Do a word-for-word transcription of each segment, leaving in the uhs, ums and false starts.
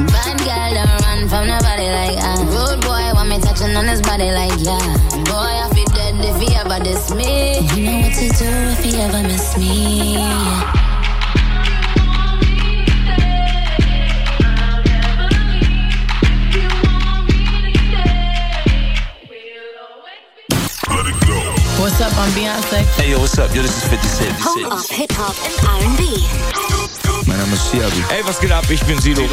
Bad girl don't run from nobody like ah. Rude boy want me touching on his body like yeah. Boy I feel dead if he ever diss me. You know what to do if he ever miss me. Yeah. What's up, I'm Beyonce. Hey yo, what's up? Yo, this is fifty Cent. Home of Hip Hop and R and B. Mein Name ist Shelby. Ey, was geht ab? Ich bin Sido.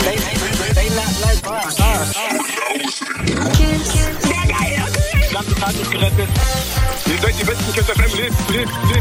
Ganze Tag ist gerettet. Ihr seid die besten Kids F M. Lebt, lebt, lebt.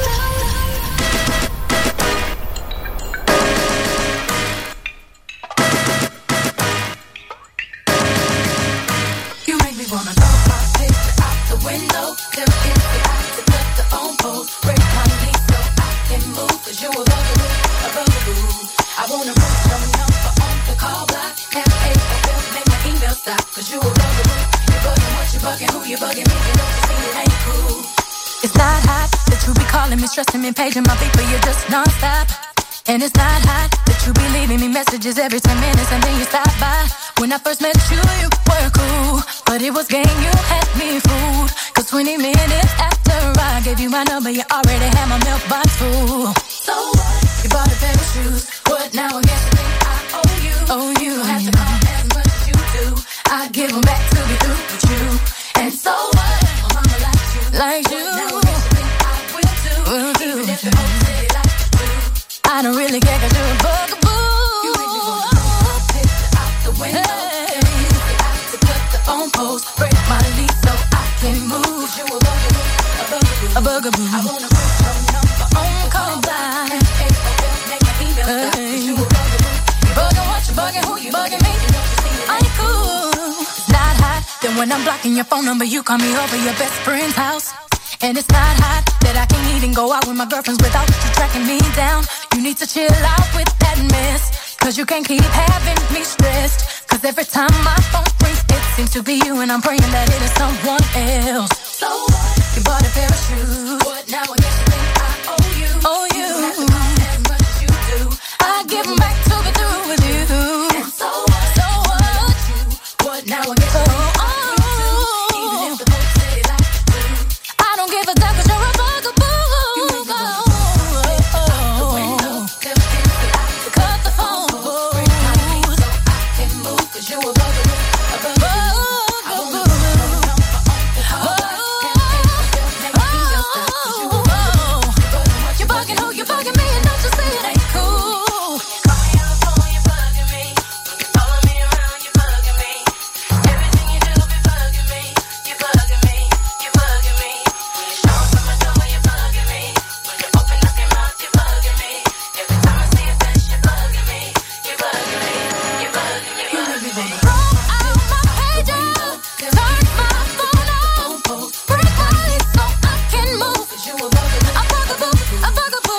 You make me wanna throw my picture out the window. Tell if you have to cut the phone post. Break my knees so I can move. Cause you a bugaboo, a bugaboo. I wanna put your number on the call block. F A O L, make my email stop. Cause you a bugaboo. You bugging what you bugging, who you bugging me. You know you see it ain't cool. It's not hot that you be calling me, stressing me, paging my people, you're just non-stop. And it's not hot that you be leaving me messages every ten minutes and then you stop by. When I first met you, you were cool, but it was game, you had me fooled. Cause twenty minutes after I gave you my number, you already had my milk box full. So what? You bought a pair of shoes. What now? I guess you think I owe you. Oh, you. Don't have to call as much as you do. I give them back to be through with you. And so what? My mama likes you. Like you. Now I guess you think I will too. Will do. Even if the whole city likes you too. I don't really care cause you're a bugaboo. You make me wanna throw a picture out the window. Hey. Tell me if you have to cut the phone post. Break my lease so I can move. You a bugaboo, a bugaboo, a bugaboo. I wanna put your number on call by. F A O L, make my email stop. Cause you a bugaboo. You bugging what you bugging, who you bugging me. You know you see it ain't cool. It's not hot then when I'm blocking your phone number, you call me over your best friend's house. And it's not hot that I can't even go out with my girlfriends without you tracking me down. You need to chill out with that mess, cause you can't keep having me stressed. Cause every time my phone rings, it seems to be you, and I'm praying that it is someone else. So what? You bought a pair of shoes. What now? I guess you think I owe you. Oh, you. You have to call as much as you do. I give them back to be through with you. And so what? So what? You. What now? I guess you think oh, I owe you too. Even if the whole city likes you too. I don't give a damn cause you're a bugaboo. You make me wanna throw out the window. Tell me if you have to cut the phone post. Break my knees so I can move. Cause you a bugaboo, a bugaboo. I wanna put your number on the call block. F A O L, make my email stop. Cause you a bugaboo. You bugging who you bugging me and don't you see it ain't cool. Call me on the phone, you bugging me. When you follow me around, you bugging me. Everything you do be bugging me. You bugging me, you bugging me. When you show up at my door, you bugging me. When you open up your mouth, you bugging me. Every time I see your face, you bugging me. You bugging me, you bugging me. You make me wanna Throw out my pager, turn my phone off, break my lease so I can move. Cause you a bugaboo, A bugaboo, a bugaboo.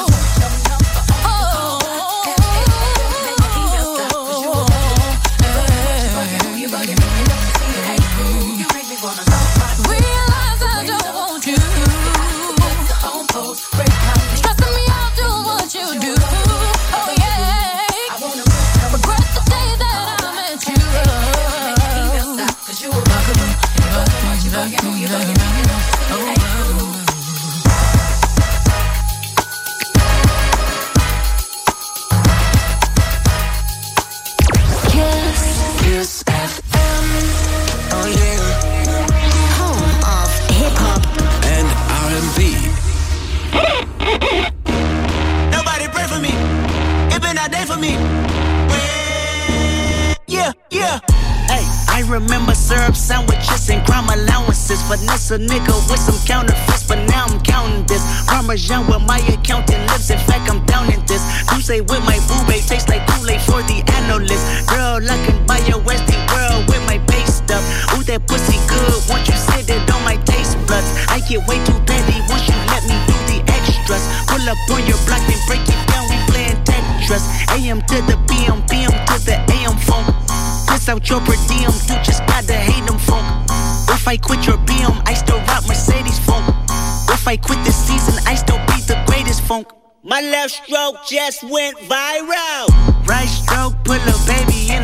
Realize I don't want you. Stressing me out, do what you do. Oh yeah. Regret the day that I met you. Kiss F M. Oh yeah. Home of hip hop and R and B. Nobody pray for me. It been a day for me. Yeah, yeah. Hey, I remember syrup sandwiches and crime allowances. Finesse a nigga with some counterfeits, but now I'm counting this. Parmesan where my accountant lives. In fact, I'm down in this. You say with my boo babe tastes like Kool-Aid for the analyst. Girl, I can buy your Westie world with my base stuff. Ooh, that pussy good. Once you sit it on my taste buds, I get way too petty once you let me do the extras. Pull up on your block and break it down. We playing Tetris. A M to the B M, B M to the A M phone. Piss out your per diem, you just gotta hate them funk. If I quit your B M, I still rock Mercedes funk. If I quit this season, I still be the greatest funk. My left stroke just went viral. Right stroke, put a baby in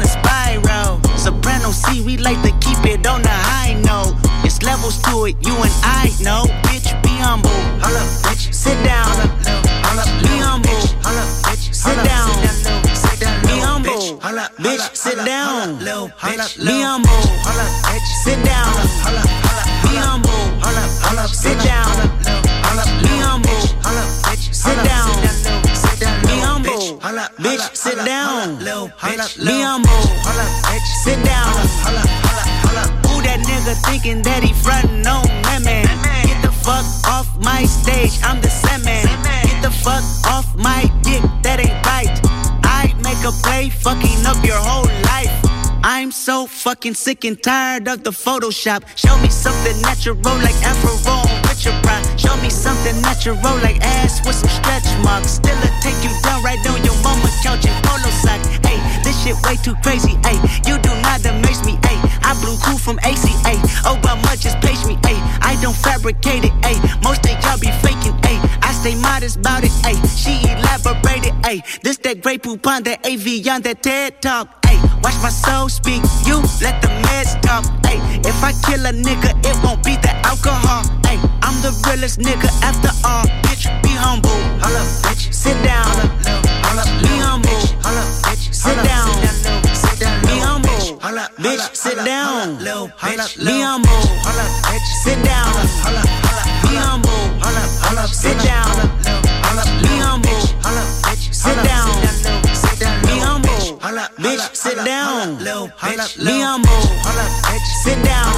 we like to keep it on the high note. It's levels to it, you and I know. Bitch, be humble. Holla, bitch. Sit down. Holla, be humble. Holla, bitch. Sit down. Be humble. Bitch, sit down. Be humble. Sit down. Be humble. Sit down. Be humble. Sit down. Be humble. Bitch, sit down. Be humble. Sit down. Who that nigga thinking that he frontin' on women? Get the fuck off my stage, I'm the semen. Get the fuck off my dick, that ain't right. I make a play, fucking up your whole life. I'm so fucking sick and tired of the Photoshop. Show me something natural like Afro with your pride. Show me something natural like ass with some stretch marks. Still a take you down right on your mama couch in polo socks. Hey, this shit way too crazy. Hey, you do not amaze me. Hey, I blew cool from A C A. Obama just page me. Hey, I don't fabricate it. Hey, most of y'all be faking. Hey, I stay modest about it. Hey, she elaborated. Hey, this that Grey Poupon, that A V on that TED Talk. Watch my soul speak, you let the meds talk. Ay, if I kill a nigga, it won't be the alcohol. Ay, I'm the realest nigga after all. Bitch, be humble. Holla, bitch. Sit down. Holla, be humble. Holla, bitch. Sit down. Be humble. Bitch, sit down. Be humble. Sit down. Be humble. Sit down. Be humble. Sit down. Be humble. Bitch, sit down. Be humble. Sit down.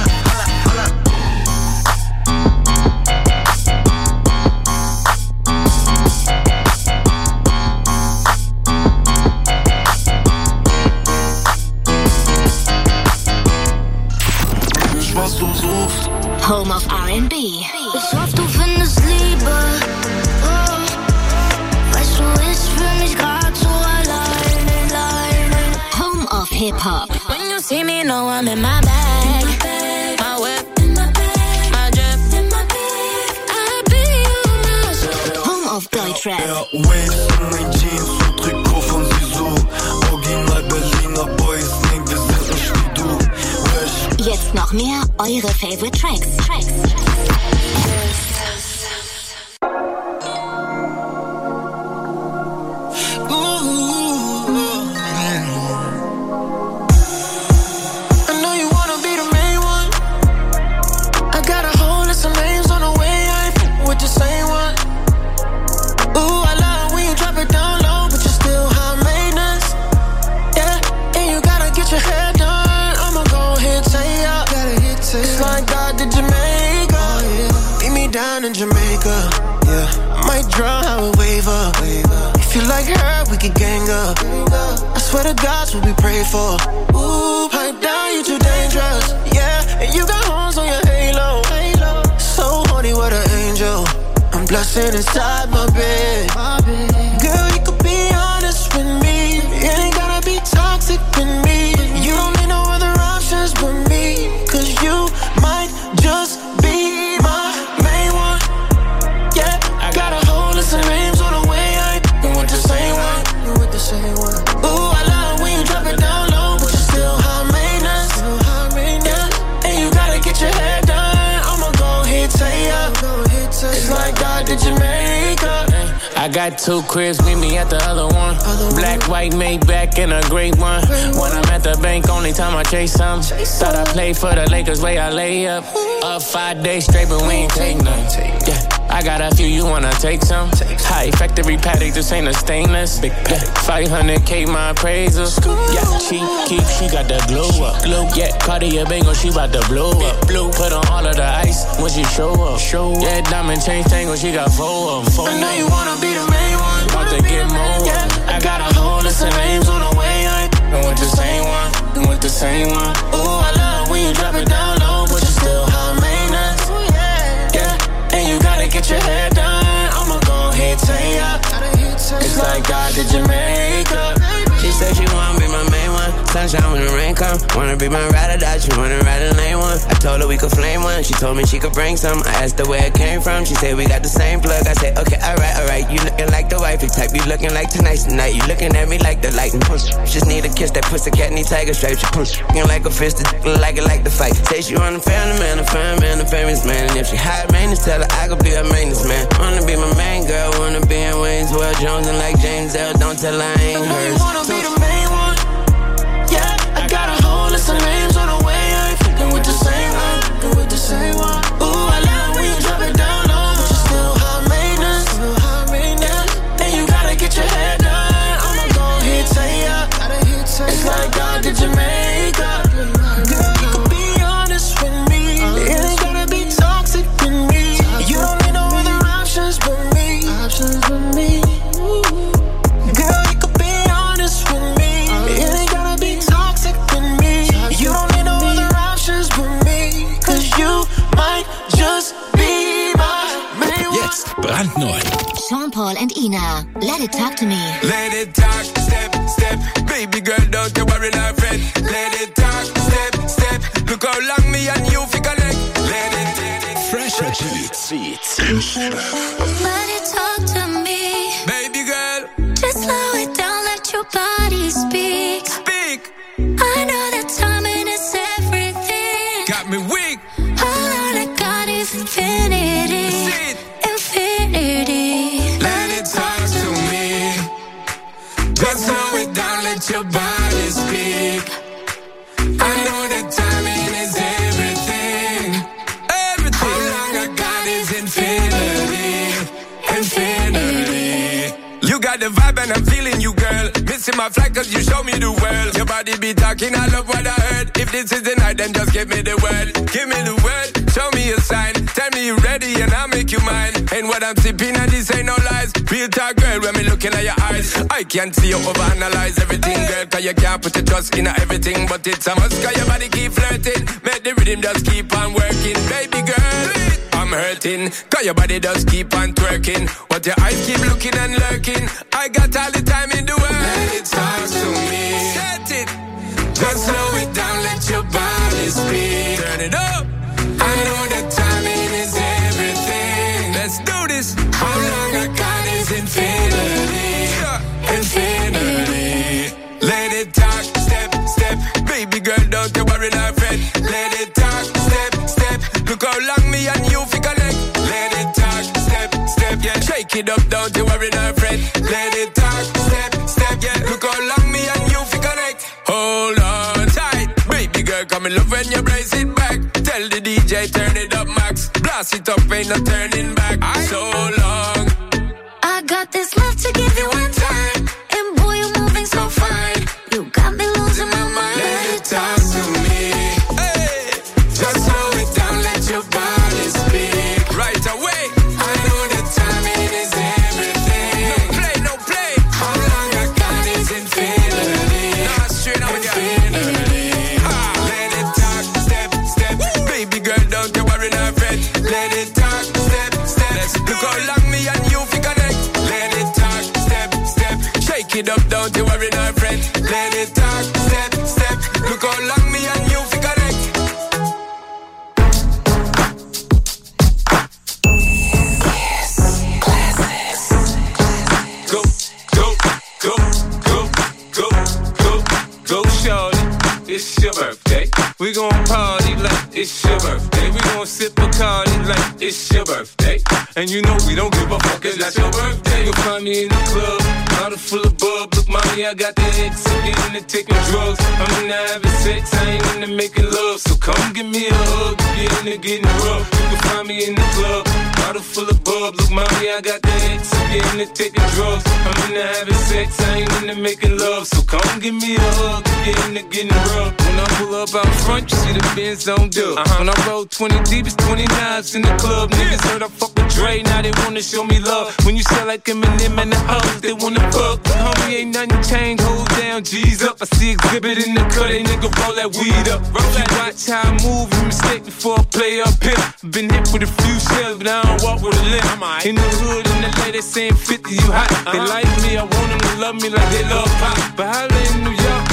Home of R and B. Ich hoffe, du findest Liebe. Oh. Weißt du, ich fühl mich grad so alleine, alleine. Home of Hip Hop. When you see me, know I'm in my bag. My whip, my drip, I be you, my Home of Deutschrap. Ja, Waves in mein Jeans und Trikot von Sisu. Original Berliner Boys, denk wir sind nicht wie du. Wish. Jetzt noch mehr eure Favorite Tracks. Tracks. In Jamaica, yeah, I might draw how it waver. If you like her, we could gang up. I swear to God, what we pray for. Ooh, pipe down, you too dangerous. Yeah, and you got horns on your halo. So horny, what an angel. I'm blushing inside my bed. Girl, you could be honest with me. It ain't gotta be toxic with me. You don't need no other options but me. Cause you might just be my main one. Yeah, I got a whole list of names on the way. I ain't been with the same one. Been with the same one. Ooh, I love when you drop it down low, but you still high maintenance. Yeah, and you gotta get your hair done. I'ma go hit say up. It's like God did Jamaica. I got two cribs, meet me at the other one. Black, white, Maybach, and a great one. When I'm at the bank, only time I chase some. Thought I played for the Lakers, way I lay up. Up five days straight, but we ain't take none. Yeah, I got a few, you wanna take some? High factory paddock, this ain't a stainless. Yeah, five hundred K my appraisal. Yeah, she keep, she got the glow up. Yeah, Cartier Bango, she bout to blow up. Put on all of the ice when she show up. Yeah, diamond chain tangle, she got four of them. I know you wanna be the main one. About to get more. Yeah, I got a whole list of names on the way. I ain't with the same one. Been with the same one. Ooh, I love when you drop it down low, but you still high maintenance. Yeah, and you gotta get your hair done. I'ma go hit say up. It's like God did Jamaica. She said she wanna be my main one. sunshine when the rain come. Wanna be my ride or die, she wanna ride in lane one. I told her we could flame one, she told me she could bring some. I asked her where it came from, she said we got the same plug. I said, okay, alright, alright, you looking like the wifey type. You looking like tonight's the night, you looking at me like the light and push. Just need a kiss, that pussy cat need tiger stripes. You push, looking like a fist, like it like the fight. Say she want a family man, a fine man, a famous man. And if she high maintenance, tell her I could be her maintenance man. Wanna be my main girl, wanna be in Wayne's World, Jones and like James L. Don't tell her I ain't hers. Wanna be the main one? Yeah, I got a whole list of names on the way. I ain't fucking with the same one, fucking with the same one. Ooh, I love when you drop it down low, but you still high maintenance, still high maintenance. And you gotta get your head done. I'ma go ahead, tell ya. It's like God did Jamaica. Girl, you can be honest with me. It ain't gotta be toxic with me. You don't need no other options but me. Options but me. Girl, you can be honest with me. It ain't gotta be toxic with me. You don't need no other options but me. Cause you might just be my main one. Jetzt brandneu. Sean Paul and Ina, let it talk to me. Let it talk, step, step. Baby girl, don't you worry, my friend. Let it talk, step, step. Look how long me and you fi connect. Let it, let it. Fresh beats. Let it talk to me. Baby girl, just slow it down, let your body speak. Speak. I know that timing is everything. Got me weak. All I got is infinity. Sit. Infinity. Let it talk to me. Just slow it down, let your body speak. I know that timing is everything. Everything. How long I got is infinity. Infinity. You got the vibe and I'm feeling you, girl. Missing my flight cause you show me the world. Your body be talking, I love what I heard. If this is the night, then just give me the word. Give me the word, show me a sign. Tell me you ready and I'll make you mine. And what I'm sipping and this ain't no lies. Real talk, girl, when me looking at your eyes. I can't see you overanalyze everything, girl. Cause you can't put your trust in everything. But it's a must cause your body keep flirting. Make the rhythm just keep on working. Baby girl, I'm hurting. Cause your body just keep on twerking. But your eyes keep looking and lurking. I got all the time in the world. Let it talk to me. Set it. Just slow it down, let your body speak. Turn it up. I know that timing is everything. Let's do this. How long I got is infinity. Infinity. Let it talk, step, step. Baby girl, don't you worry, my friend. Let it talk, step, step. Look how long me and you fi connect. Let it talk, step, step. Yeah, shake it up, don't you worry, my friend. Let it talk, step, step. Yeah, look how long me and you fi connect. Hold on tight, baby girl, come in love when you brace it back. Tell the D J turn it up max. Blast it up, ain't no turning back. So long. I got this love to give you one time. And boy, you're moving so fine. You got me losing my mind. Let it talk to me. Hey, just slow it down, let your body speak. Right away. I know that timing is everything. No play, no play. How long I got is infinity. Nah, straight up infinity. Ah, let it talk, step, step. Woo. Baby girl, don't you worry, my friend. Let it talk, step, step. Let's look how long me and you fi connect. Let it talk, step, step. Shake it up, don't you worry, my friend. Let it talk, step, step. Look how long me and you fi connect. Yes, classics. Go, go, go, go, go, go, go, shorty. It's your birthday. We gon' party like it's your birthday. We gon' sip Bacardi like it's your birthday. And you know we don't give a fuck, it's not your birthday. You'll find me in the club, bottle full of bub. Look, mommy, I got the X, I'm getting into taking drugs. I'm into having sex, I ain't into making love. So come give me a hug, get into getting rough. You can find me in the club, bottle full of bub. Look, mommy, I got the X, I'm getting into taking drugs. I'm into having sex, I ain't into making love. So come give me a hug, get into getting rough. When I pull up out front, you see the Benz on dub. Uh-huh. When I roll twenty deep, it's twenty-nines in the club. Niggas heard I fuck with Dre, now they wanna show me love. When you sell like Eminem and the hoes, they wanna fuck. Homie, ain't nothing changed, hold down, G's up. I see exhibit in the cut, they nigga roll that weed up. Roll that, watch how I move, you mistake before I play up here. Been hit with a few shells, but I don't walk with a limp. In the hood, in the lady, they saying fifty, you hot. They like me, I want them to love me like they love pop. But holla in New York,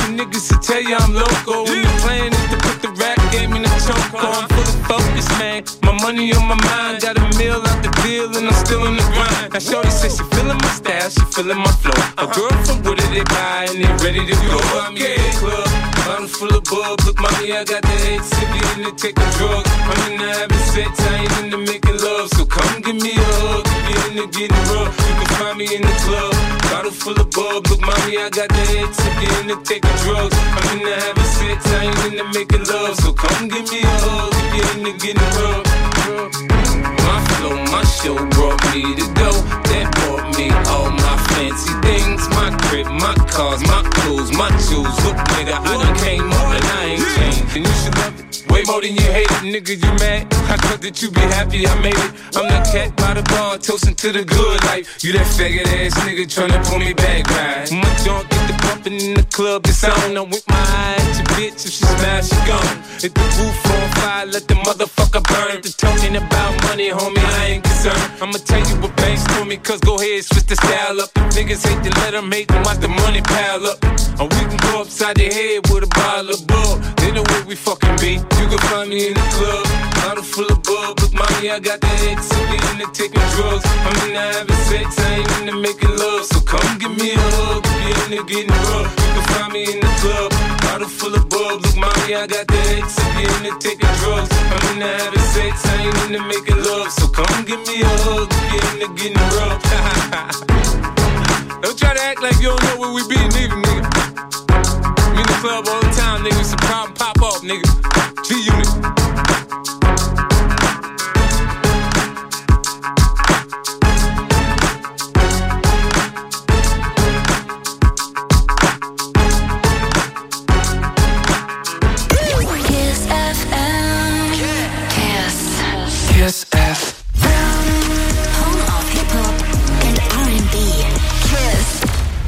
niggas to tell you I'm loco. And the plan is to put the rap game in the choke. I'm full of focus, man. My money on my mind. Got a meal out the deal and I'm still in the grind. Now shorty says she feeling my style, she feeling my flow. A girl from Wooded, they buy and they ready to go. I'm in the club, bottle full of bub. Look, mommy, I got the head sippy in the taking drugs. I'm in the having sex, I ain't into making love. So come give me a hug, if you're into getting rough. You can find me in the club, bottle full of bub. Look, mommy, I got the head sippy in the taking drugs. I'm in the having sex, I ain't into making love. So come give me a hug, if you're into getting rough. My flow, my show brought me to go. That brought me all my fancy things. My crib, my cars, my clothes, my jewels. Look, nigga, I done came up and I ain't changed. And you should love it way more than you hate it, nigga, you mad? I thought that you be happy I made it. I'm the cat by the bar, toasting to the good life. You that faggot ass nigga tryna pull me back, right? My junk get the bumpin' in the club, it's on. I'm with my eye at your bitch, if she smash, she gone. Hit the roof on fire, let the motherfucker burn. The talking about money, homie, I ain't concerned. I'ma tell you what banks told me, cause go ahead, switch the style up. If niggas hate to let them hate them, watch the money pile up. Or we can go upside the head with a bottle of bug. They know where we fucking be. You can find me in the club, bottle full of bub. Look, mommy, I got the head sippy in the taking drugs. I'm in the having sex, I ain't into making love. So come give me a hug, if you're into getting rough. You can find me in the club, bottle full of bub. Look, mommy, I got the head sippy in the taking drugs. I'm in the having sex, I ain't into making love. So come give me a hug, if you're into getting rough. Don't try to act like you don't know where we be, neither, nigga. I'm in the club all the time, nigga. It's a problem, pop off, nigga. G-Unit. Kiss F M. Kiss. Kiss F M. Home of hip hop and R and B. Kiss.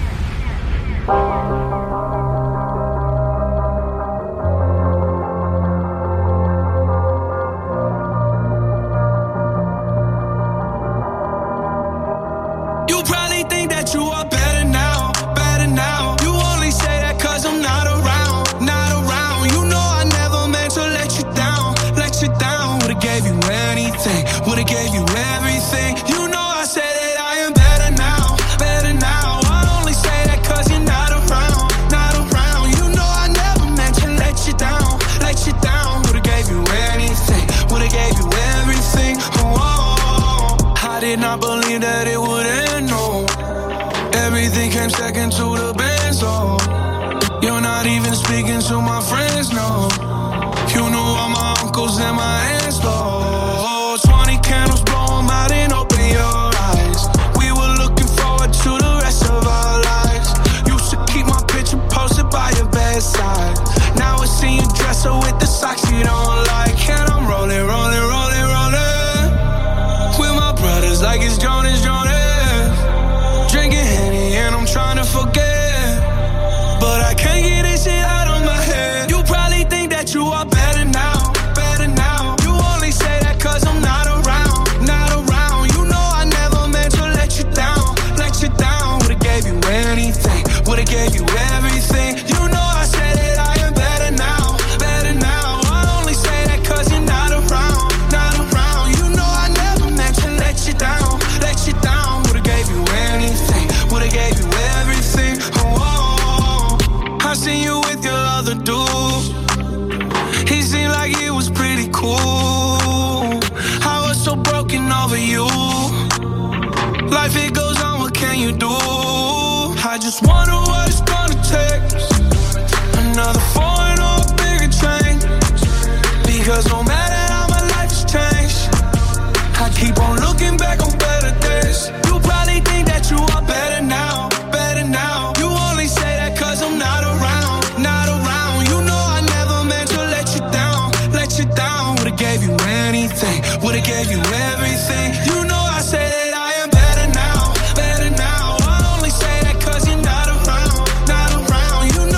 You probably think that you are better now, better now. You only say that cause I'm not around, not around. You know I never meant to let you down, let you down. Would've gave you anything, would've gave you everything. You know I said that I am better now, better now. I only say that cause you're not around, not around. You know I never meant to let you down, let you down. Would've gave you anything, would've gave you everything. Oh, I did not believe that it would end, no. Everything came second to the benzo. You're not even speaking to my friends, no. You knew all my uncles and my aunts, though. Twenty candles, blow 'em out and open your eyes. We were looking forward to the rest of our lives. Used to keep my picture posted by your bedside. Now I see you dress her with the socks you don't like. And I'm rolling, rolling, rolling, rolling with my brothers like it's Jonas, Jonas. Drinking Henny and I'm trying to forget, but I can't get this shit out of my head. You probably think that you are better now, better now. You only say that cause I'm not around, not around. You know I never meant to let you down, let you down. Would've gave you anything, would've gave you everything. You know I said that I am better now, better now. I only say that cause you're not around, not around. You know I never meant to let you down, let you down. Would've gave you anything, would've gave you everything. Oh, oh, oh. I seen you with your other dude. He seemed like he was pretty cool. I was so broken over you. Life it goes on, what can you do? I just wonder what it's gonna take. Another foreign or a bigger change. Because no matter how my life has changed, I keep on looking back on better days. You probably think that you are better now, better now. You only say that cause I'm not around, not around. You know I never meant to let you down, let you down. Would've gave you anything, would've gave you everything. You know I say that I am better now, better now. I only say that cause you're not around, not around. You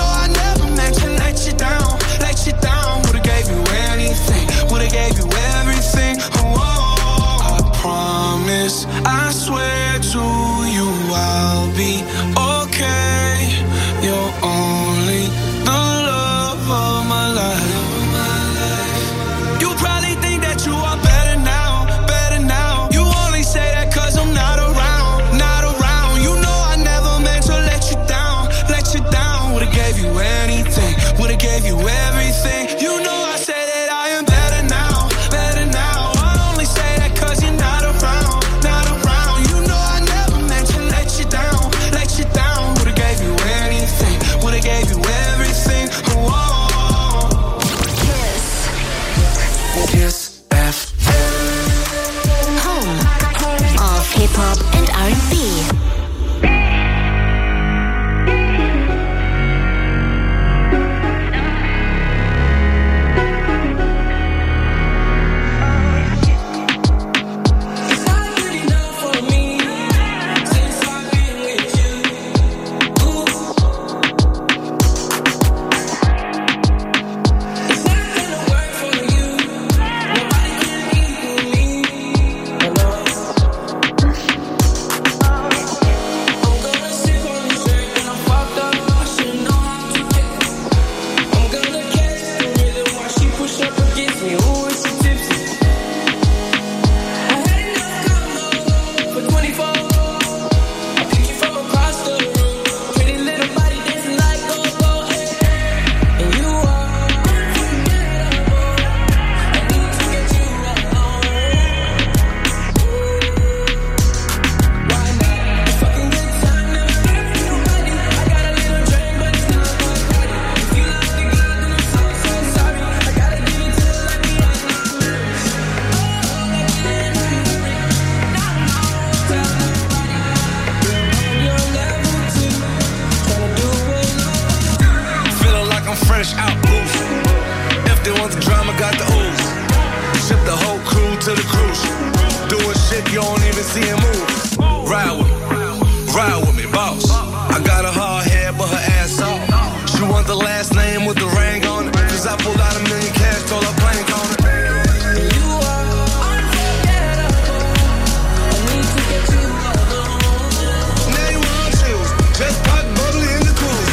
fresh out boost. If they want the drama, got the ooze. Ship the whole crew to the cruise. Doing shit you don't even see him move. Ride with me, ride with me, boss. I got a hard head, but her ass off. She want the last name with the ring on it. Cause I pulled out a million cash, told her plank on it. You are unforgettable. I need to get you alone. Now you want chills, just pop bubbly in the cool.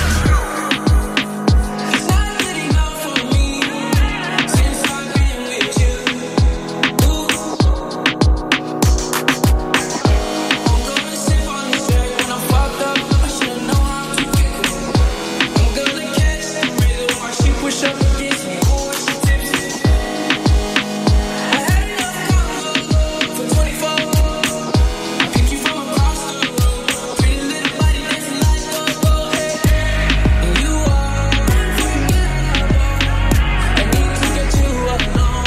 It's not good enough for me since I've been with you. I'm gonna sip on this drink when I'm fucked up. I should've known how to get it. I'm gonna catch the rhythm while she push up against me. Oh, she tipsy. I had enough convo for twenty-four. I pick you from across the room. Pretty little body dancing like a ball. And you are unforgettable. I need to get you alone.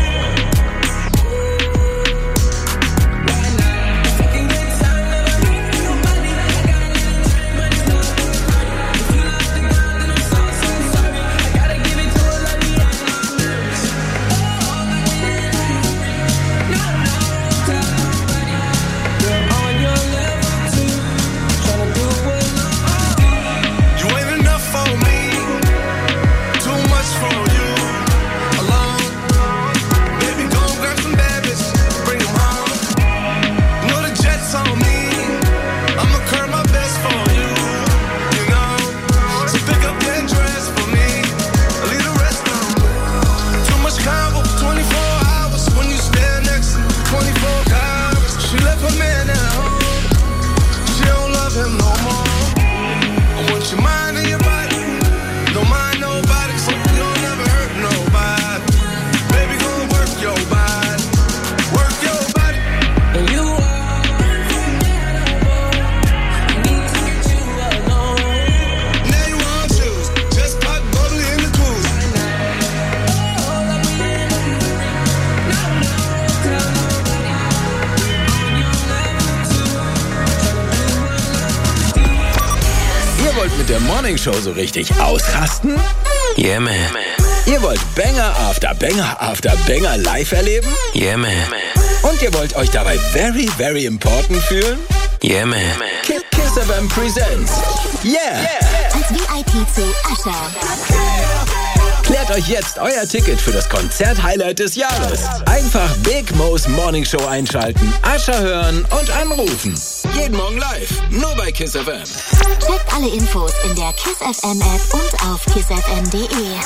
Right now, fucking good time. Never been with nobody like I got a little time, but it's not right. If you love the girl, then I'm so, so sorry. I gotta give it to her like me, I'm not nervous. Oh, like me, no, no, tell nobody. Girl, on your level too, tryna do what you ain't enough for me, too much for you, alone. Baby, go grab some bad bitches, bring them home. You know the jet's on me, I'ma curb my best for you, you know. So pick up that dress for me, leave the rest on me. Too much convo, twenty-four hours, when you stand next to me, twenty-four hours. She left her man at home, she don't love him no more. I want your mind and your body, don't mind nobody, so you don't never hurt nobody. Baby, go work your body, work your body. And you are unforgettable. I need to get you alone. Now you want chills, just pop bubbly in the cool. Oh, let me in. No, no, tell nobody. On your level too, tryna do what love. Ihr wollt mit der Morning Show so richtig ausrasten? Yeah, man. Ihr wollt Banger after Banger after Banger live erleben? Yeah, man. Und ihr wollt euch dabei very, very important fühlen? Yeah, man. Kiss F M Presents. Yeah! Als V I P zu Usher. Klärt euch jetzt euer Ticket für das Konzert-Highlight des Jahres. Einfach Big Mo's Morning Show einschalten, Usher hören und anrufen. Jeden Morgen live, nur bei Kiss F M. Checkt alle Infos in der Kiss F M App und auf kiss f m punkt d e.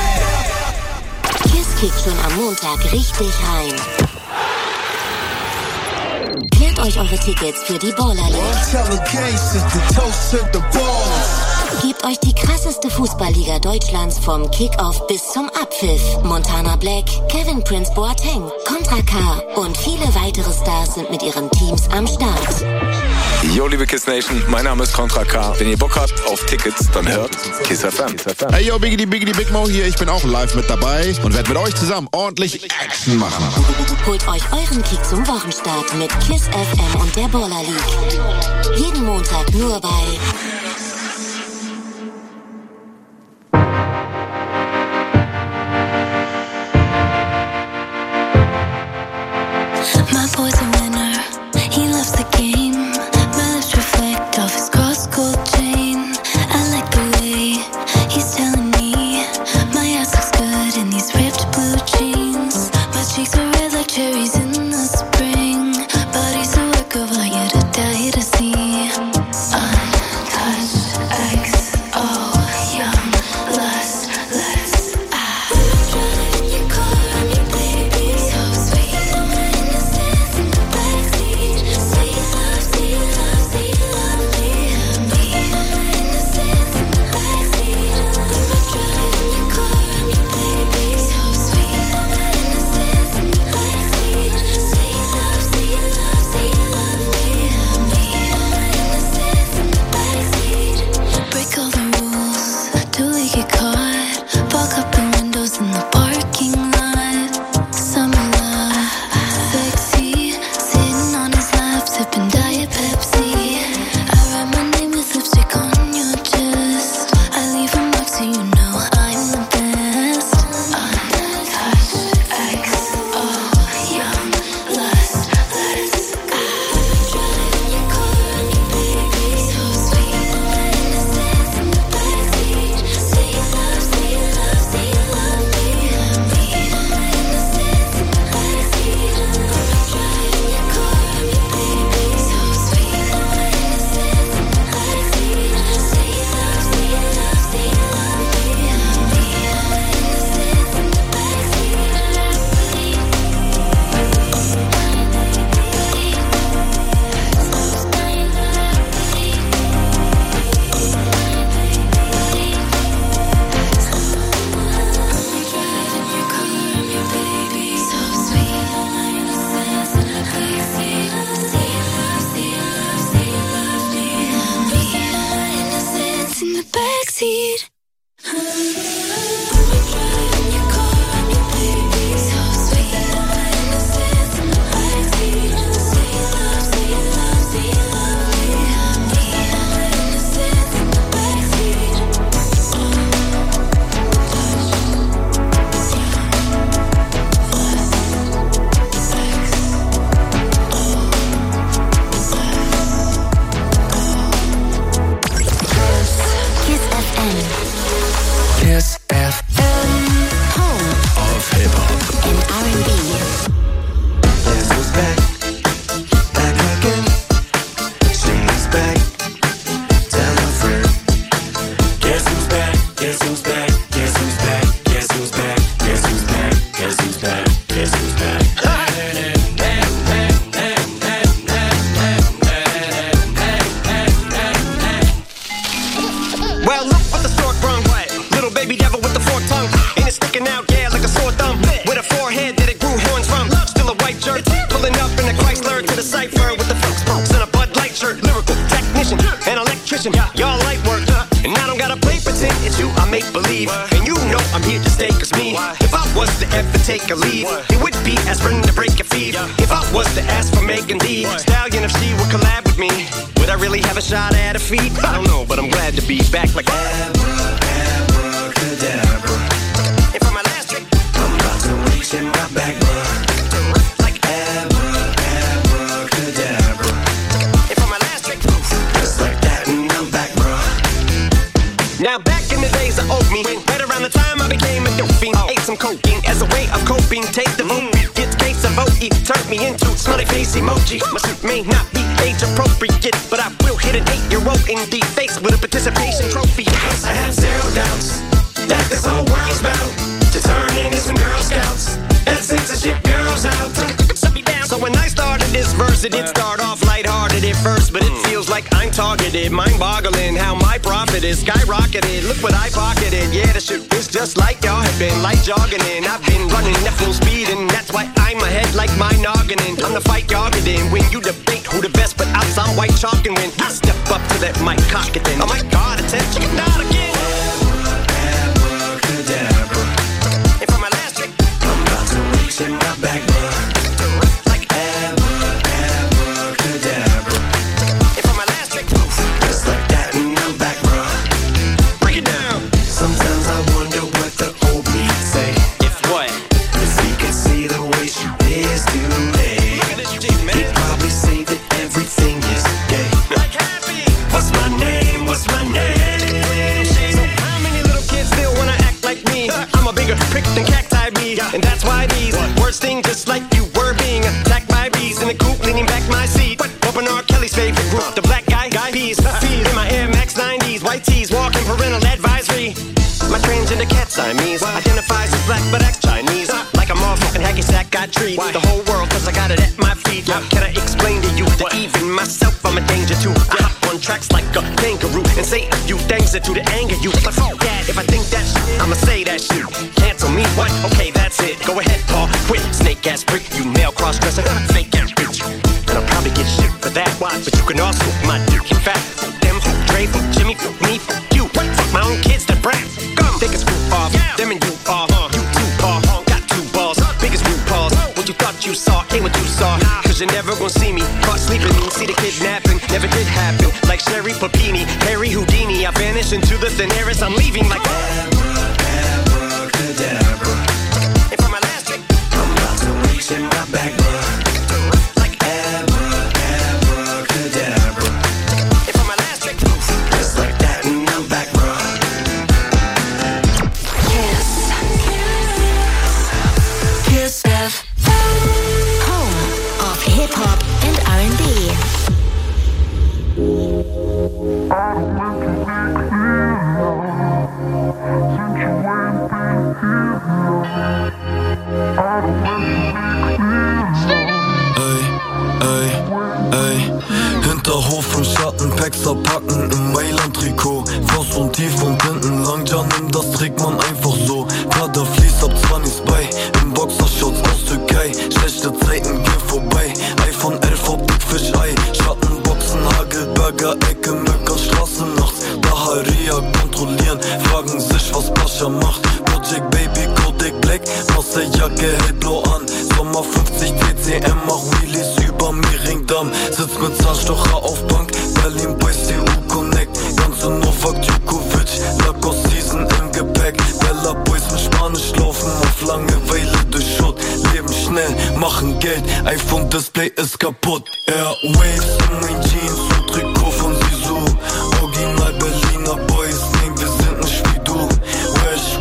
Kiss kickt schon am Montag richtig rein. Klärt euch eure Tickets für die Baller League. Gebt euch die krasseste Fußballliga Deutschlands vom Kickoff bis zum Abpfiff. Montana Black, Kevin Prince Boateng, Contra K und viele weitere Stars sind mit ihren Teams am Start. Jo, liebe Kiss Nation, mein Name ist Contra K. Wenn ihr Bock habt auf Tickets, dann hört Kiss F M. Hey, yo, Biggity Biggity Big Mo hier. Ich bin auch live mit dabei und werde mit euch zusammen ordentlich Action machen. Holt euch euren Kick zum Wochenstart mit Kiss F M und der Baller League. Jeden Montag nur bei My boy's a winner, he loves the game. My lips reflect off his cross gold chain. I like the way he's telling me my ass looks good in these ripped blue jeans. My cheeks are red like cherries in the spring. Body's a work of art, you're to die to see. Untied. Kiss F M. Home Auf Hip-Hop and R and B. Guess who's back? Back again. She's back. Tell a friend. Guess who's back? Guess who's back? Guess who's back? Guess who's back? Guess who's back? Guess who's back? Guess who's back? Well, look what the stork brung. What? Little baby devil with the forked tongue. And it's sticking out, yeah, like a sore thumb. With a forehead that it grew horns from. Still a white jerk. Pulling up in a Chrysler to the cipher with the folks spokes and a Bud Light shirt. Lyrical technician, an electrician. Y'all light work. And I don't gotta play pretend. It's you I make believe. And you know I'm here to stay, cause me. If I was to ever take a leave, it would be aspirin to break your feet. If I was to ask for Megan D Stallion, if she would collab with me, would I really have a shot at her feet? I don't know, but I'm glad to be back like Abracadabra. And for my last trick, I'm about to reach in my back, bruh. like Abra, abracadabra. And for my last trick, Just like that, and I'm back, bruh. now back in the days of old me, right around the time I became a dope fiend, ate some cocaine as a way of coping. Take the vote, get the case of vote, it turned me into smiley face emoji. My suit may not be age appropriate, but I will hit an eight-year-old in the face with a participation trophy. I have zero doubts that this whole world's about to turn into some Girl Scouts and censorship girls out. So when I started this verse, it did start off lighthearted at first, but it feels like I'm targeted, mind-boggling how my profit is skyrocketed. Look what I pocketed, yeah, the shit is just like y'all have been, like jogging in. I've been running at full speed, and that's why I'm ahead like my noggin. I'm the fight y'all get in. When you debate who the best, but out some white chalk, and when I step up to that mic, cock it then. Oh my God, attention, not again. Abracadabra. And for my last trick, I'm about to reach in my back, bruh. like Abracadabra. and for my last trick, Just like that, and I'm back, bruh. break it down. Sometimes I wonder what the old me say. If what? If he could see the way she is today, Look at this G, man. he'd probably say that everything is gay. Like happy. What's my name? What's my name? So how many little kids still wanna act like me? I'm a bigger prick than cacti bee, and that's why these words sting just like you were being attacked by bees in the coop, leaning back my seat. Open R. Kelly's favorite group, the black guy, guy peas. Feed in my Air Max nineties, white tees, walking parental advisory. My transgender cat Siamese identifies as black but acts Chinese. Like a motherfucking hacky sack, I treat the whole world cause I got it at my feet. How can I explain to you that even myself I'm a danger to? I hop on tracks like a kangaroo and say a few things that do to anger you. Like fuck that, if I think that shit, I'ma say that shit. Cancel me, what? Okay, that's it. Go ahead, Paul, quit. Snake ass prick, you male cross-dresser, fake ass bitch. And I'll probably get shit for that. Why? But you can also my dick. In fact, fuck them, fuck Dre, fuck Jimmy, fuck me, fuck you. Fuck my own kids, the brat. Come, take a screw off. Them and you are, huh? You two paw, huh? Got two balls, biggest root paws. What you thought you saw ain't what you saw. Cause you're never gonna see me caught sleeping. See the kidnapping, never did happen. Like Sherry Papini, Harry Houdini. I vanish into the thin air as I'm leaving like Abracadabra. And for my last trick, I'm about to reach in my back, bruh. like Abra, abracadabra. And for my last trick, Just like that, and I'm back, bruh. Kiss. Kiss F M. Home of hip hop and R and B. Ey, ey, ey. Hinterhof und Schatten, Paxer packen im Mailand-Trikot. Faust und tief und hinten lang, ja nimm, das trägt man einfach so. Prada fließt ab zwanzig bei, im Boxershorts aus Türkei. Schlechte Zeiten gehen vorbei, iPhone elf auf Dickfisch-Ei. Schattenboxen, Hagelberger, Ecke, Möcker, Straße nachts. Daharia kontrollieren, fragen sich, was Pascha macht. Project Baby, Kodak Black, Marseille-Jacke, hellblau an. Sommer fünfzig T C M, mach Wheelies über Miringdamm. Sitz mit Zahnstocher auf Bank, Berlin bei C U Connect. Ganze Novak Djokovic, Lacoste Season im Gepäck. Bella Boys mit Spanisch laufen auf Langeweile durch Schutt. Leben schnell, machen Geld, iPhone-Display ist kaputt. Airwaves in mein Jeans und Trikot von Sisu. Original Berliner Boys, nee, wir sind nicht wie du. Wear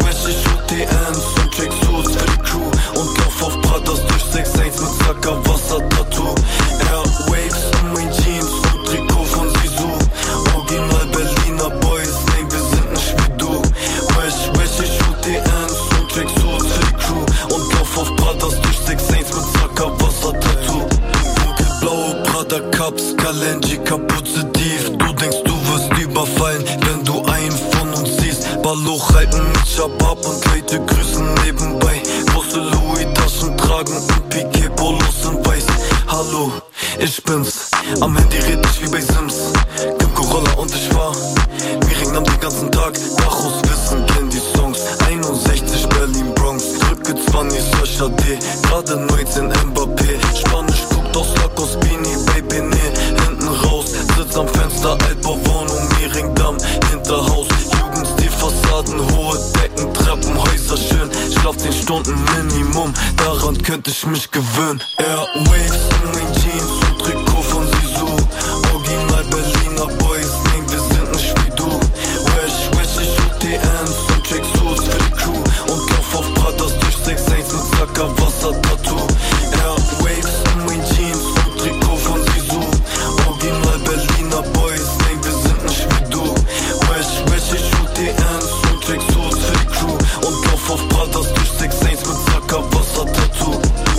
Kalenji positiv. Du denkst, du wirst überfallen, wenn du einen von uns siehst. Balloch halten mit Shabab und Leute grüßen nebenbei. Große Louis-Taschen tragen und Piquet-Polos in weiß. Hallo, ich bin's, am Handy red ich wie bei Sims. Kim Corolla und ich war Miring am den ganzen Tag. Dachos wissen, kenn die Songs. einundsechzig Berlin Bronx, drücke zwanzig Sascha D. Gerade neunzehn Mbappé, Spanisch guckt aus Lacoste Beanie, Baby nee, hinten raus. Sitz am Fenster, Altbauwohnung, Miringdamm, Hinterhaus. Jugendstil, Fassaden, hohe Decken, Treppenhäuser schön. Schlaf zehn Stunden Minimum, daran könnte ich mich gewöhnen. Airwaves in meinen Jeans und Trikot von Sisu. Original Berliner Boys, nein, wir sind nicht wie du. Wesh, wesh, ich U T Ns und Tracksuits für die Crew. Und lauf auf Pratas durch sechs eins mit Sackerwasser-Tattoo. Airwaves in meinen Jeans und Trikot von Sisu. Original Berliner Boys, nein, wir sind nicht wie du. Wesh, wesh, ich U T Ns und Tracksuits für die Crew. Und lauf auf Pratas durch sechs eins mit Sackerwasser-Tattoo.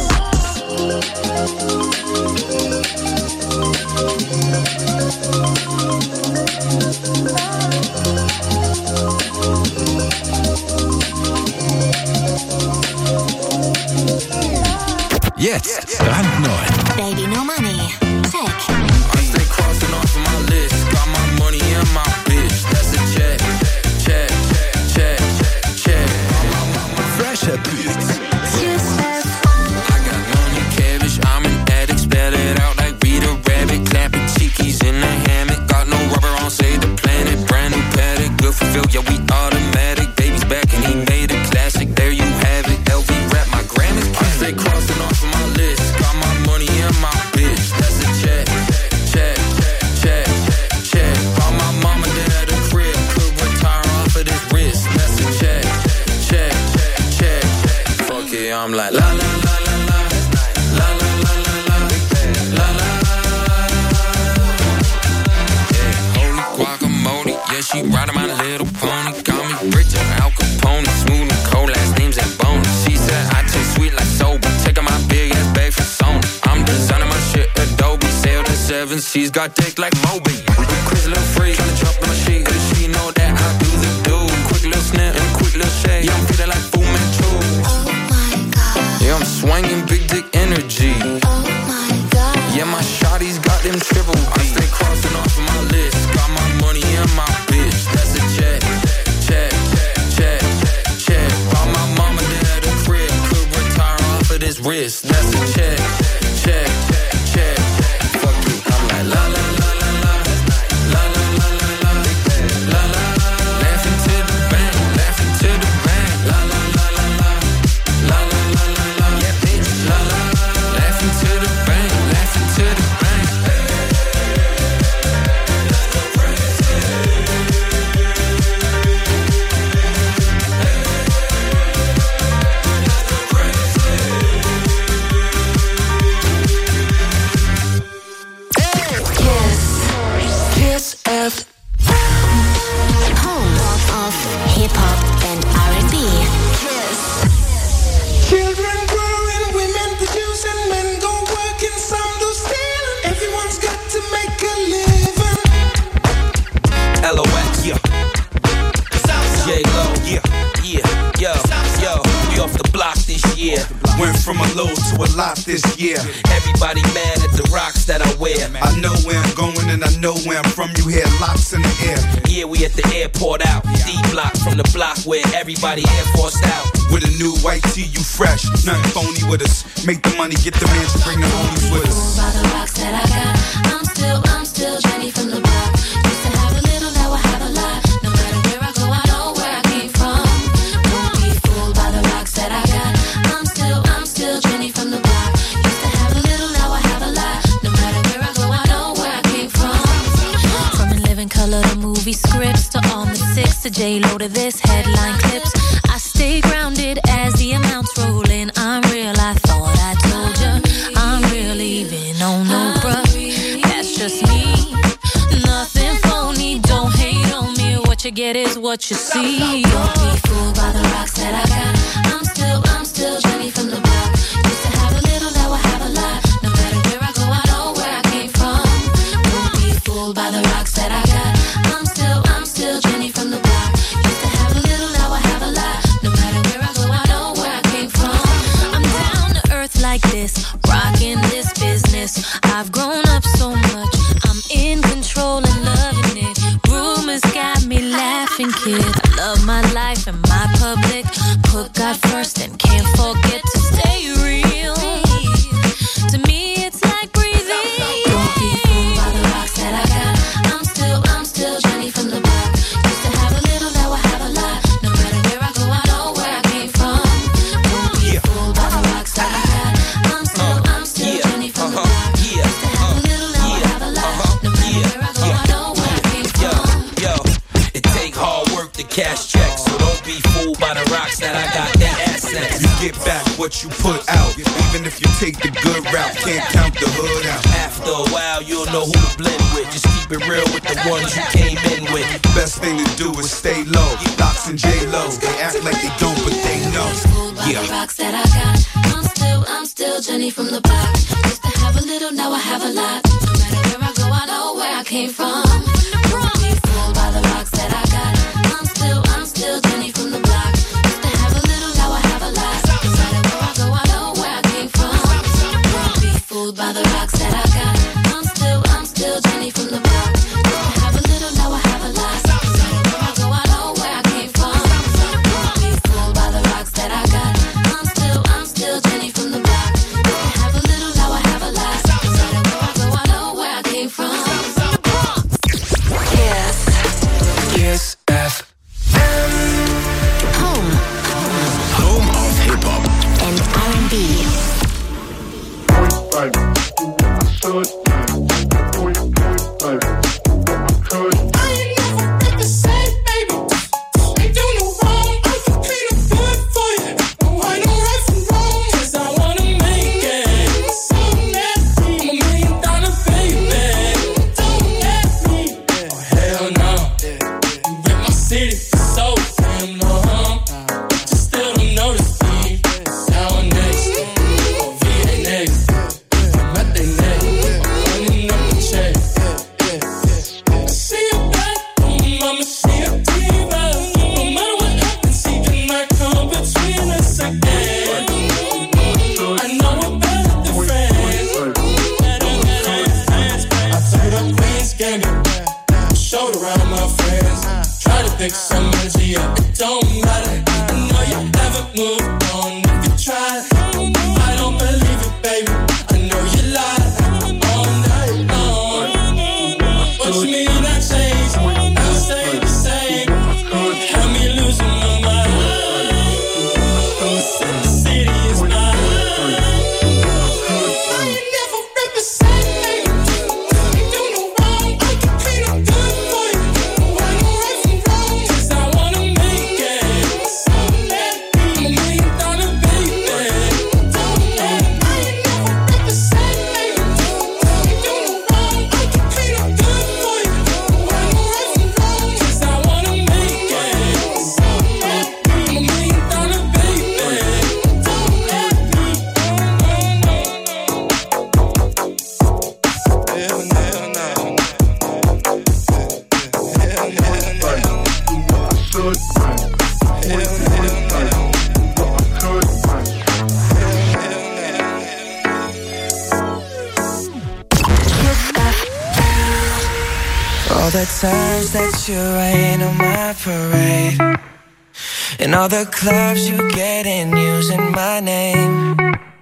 Jetzt brandneu. Baby No Money. Check. I stay crossing off of my list. Got my money and my bitch. That's a check. Check. Check. Check. Fresher Beats. I got money, cabbage. I'm an addict. Spell it out like Rita Rabbit. Clapping cheekies in the hammock. Got no rubber on, save the planet. Brand new paddock. Good for Phil, yeah, we automatic. Baby's back and he made a classic. There you have it. L V rap, my gram is I stay crossing off of my list. Got my money and my bitch. That's a check. Check. Check. Check. Bought my mama dad a crib. Could retire off of this wrist. That's a check. Check. Check. Fuck it, I'm like la la la la la. La la la la la. La la. Yeah, holy guacamole. Yeah, she riding my little pony. Got me rich and Al Capone. Smooth and cold, last name's that bone. She said I taste sweet like soba. Taking my big ass bag for Sony. I'm designing my shit Adobe. Sailed in seven seas, got dick like Moby. Chris little free, tryna jump in my sheet. Cause she know that I do the do. Quick little snap and quick little shake. Yeah, I'm feeling like Fu Manchu. Oh my god. Yeah, I'm swinging big dick energy. Oh my god. Yeah, my shawty's got them triple D. I stay crossing off of my list. Got my money and my bitch. That's a check. Check. Check. Check. Bought my mama dad a crib. Could retire off of this wrist. That's a check. Check. Check. Fuck it. I'm like la la la la la. La la la la la. La la. Laughing to the bank. Laughing to the bank. La la la la la. La la la la la. Yeah, bitch. La la. Laughing to the bank. Laughing to the bank. Kiss F M. Home of hip hop and R and B. Children growing, women producing, men go working, some do stealing. Everyone's got to make a living. L O X, yeah. J-Lo, yeah, yeah, yo, yo. We off the block this year. Went from a low to a lot this year. Everybody mad at the rocks that I wear. I know where I'm going and I know where I'm from. You hear locks in the air. Yeah, we at the airport out. D-block from the block where everybody Air Forced out. With a new white tee, you fresh. Nothing phony with us. Make the money, get the man to bring the homies with us. By the rocks that I got, I'm still, I'm still Jenny from the block. Used to have a little, now I have a lot. No matter where I go, I know where I came from. Don't be fooled by the rocks that I got. I'm still, I'm still Jenny from the block. Used to have a little, now I have a lot. No matter where I go, I know where I came from. From In Living Color to movie scripts to all the six to J-Lo to this headline clips. I stay grounded as the amounts roll in. I'm real, I thought I told ya. I'm real, even on no bruh. That's just me. Nothing phony, don't hate on me. What you get is what you see. Don't be fooled by the rocks that I got. I'm still, I'm still Jenny from the block. Used to have a little, now I have a lot. No matter where I go, I know where I came from. rocks that I got that essence. You get back what you put out. Even if you take the good route, can't count the hood out. After a while, you'll know who to blend with. Just keep it real with the ones you came in with. Best thing to do is stay low. Locks and J-Lo's, they act like they don't, but they know. Yeah. The rocks that I got, I'm still, I'm still Jenny from the block. Used to have a little, now I have a lot. No matter where I go, I know where I came from. Don't be fooled by the rocks that I got. I'm still, I'm still Jenny from the block. Used to have a little, now I have a lot. No matter where I go, I know where I came from. Don't be fooled by the rocks that I got. I'm still, I'm still Jenny from the block. Used to have a little, now I have a lot. No matter where I go, I know where I came from. Don't be fooled by the rocks that I got. I'm still, I'm still Jenny from the block. Used to have a little, now I have a lot. No matter where I go, I know where I came from. Kiss. Kiss F M. Home. Home of Hip Hop and R and B. Times that you rain on my parade, and all the clubs you get in using my name.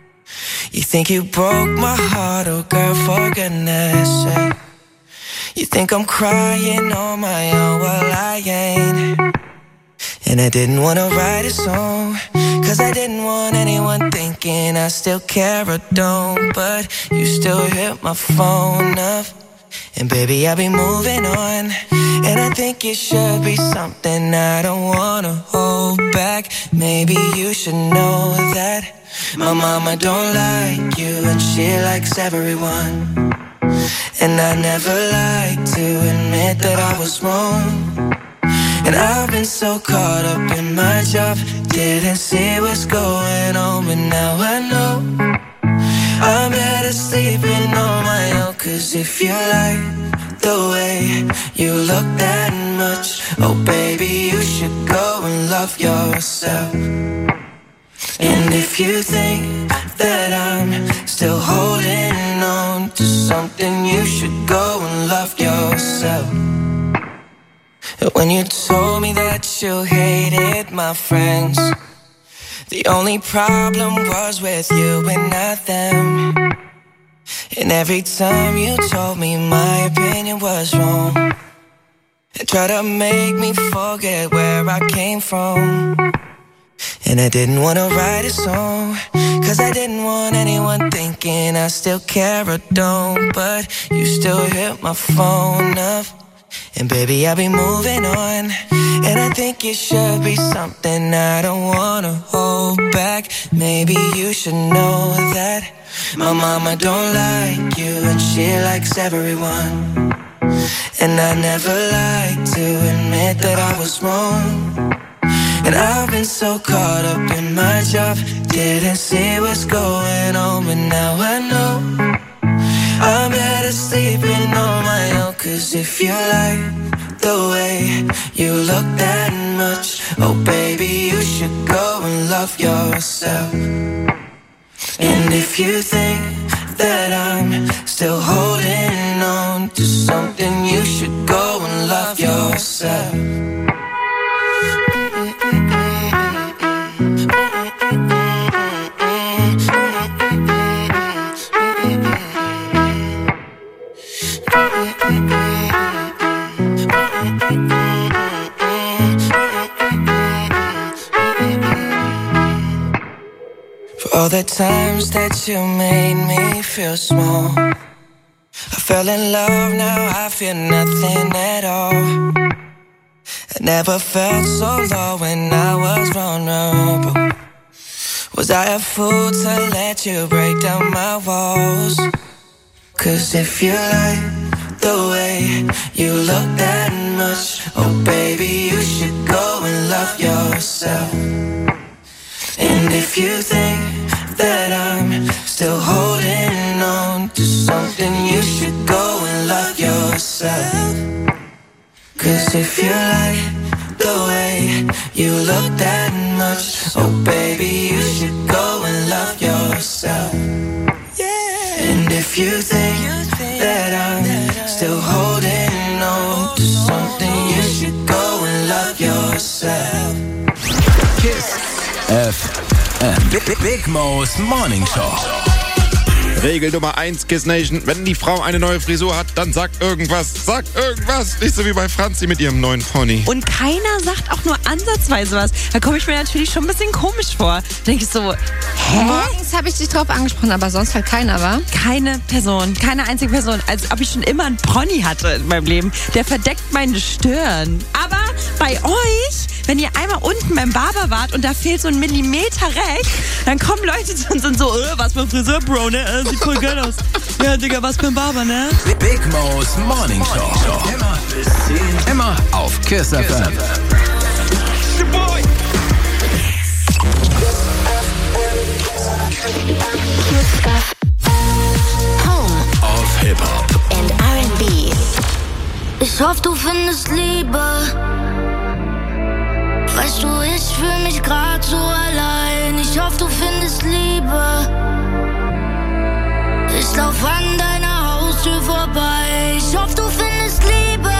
You think you broke my heart, oh girl, for goodness sake. You think I'm crying on my own, well I ain't. And I didn't wanna write a song, cause I didn't want anyone thinking I still care or don't. But you still hit my phone up, and baby, I'll be moving on. And I think it should be something I don't wanna hold back. Maybe you should know that my mama don't like you, and she likes everyone. And I never like to admit that I was wrong. And I've been so caught up in my job, didn't see what's going on. But now I know I'm better sleeping on my own. Cause if you like the way you look that much, oh baby, you should go and love yourself. And if you think that I'm still holding on to something, you should go and love yourself. When you told me that you hated my friends, the only problem was with you and not them. And every time you told me my opinion was wrong, and tried to make me forget where I came from. And I didn't want to write a song, cause I didn't want anyone thinking I still care or don't. But you still hit my phone up, And baby, I'll be moving on. And I think it should be something I don't wanna hold back. Maybe you should know that my mama don't like you and she likes everyone. And I never like to admit that I was wrong. And I've been so caught up in my job, didn't see what's going on, but now I know I'm better sleeping on my own. Cause if you like the way you look that much, oh baby, you should go and love yourself. And if you think that I'm still holding on to something, you should go and love yourself. For all the times that you made me feel small, I fell in love, now I feel nothing at all. I never felt so low when I was vulnerable. Was I a fool to let you break down my walls? Cause if you like the way you look that much, oh baby, you should go and love yourself. And if you think that I'm still holding on to something, you should go and love yourself. Cause if you like the way you look that much, oh baby, you should go and love yourself. And if you think that I'm still holding on to something, you should go and love yourself. Kiss F M. Big, Big Mo's Morning Show. Regel Nummer eins, Kiss Nation. Wenn die Frau eine neue Frisur hat, dann sagt irgendwas. Sagt irgendwas. Nicht so wie bei Franzi mit ihrem neuen Pony. Und keiner sagt auch nur ansatzweise was. Da komme ich mir natürlich schon ein bisschen komisch vor. Da denke ich so, hä? Morgens habe ich dich drauf angesprochen, aber sonst halt keiner, wa? Keine Person, keine einzige Person. Als ob ich schon immer einen Pony hatte in meinem Leben. Der verdeckt meine Stirn. Aber bei euch, wenn ihr einmal unten beim Barber wart und da fehlt so ein Millimeter rechts, dann kommen Leute zu uns und so, äh, was für ein Friseur, Bro, ne? Äh, sieht voll geil aus. Ja, Digga, was für ein Barber, ne? Big Mo's Morning Show. Immer bis zehn. Immer auf Kiss F M. Home auf Hip-Hop and R and B. Ich hoffe, du findest Liebe. Weißt du, ich fühl mich grad so allein. Ich hoffe, du findest Liebe. Ich lauf an deiner Haustür vorbei. Ich hoffe, du findest Liebe.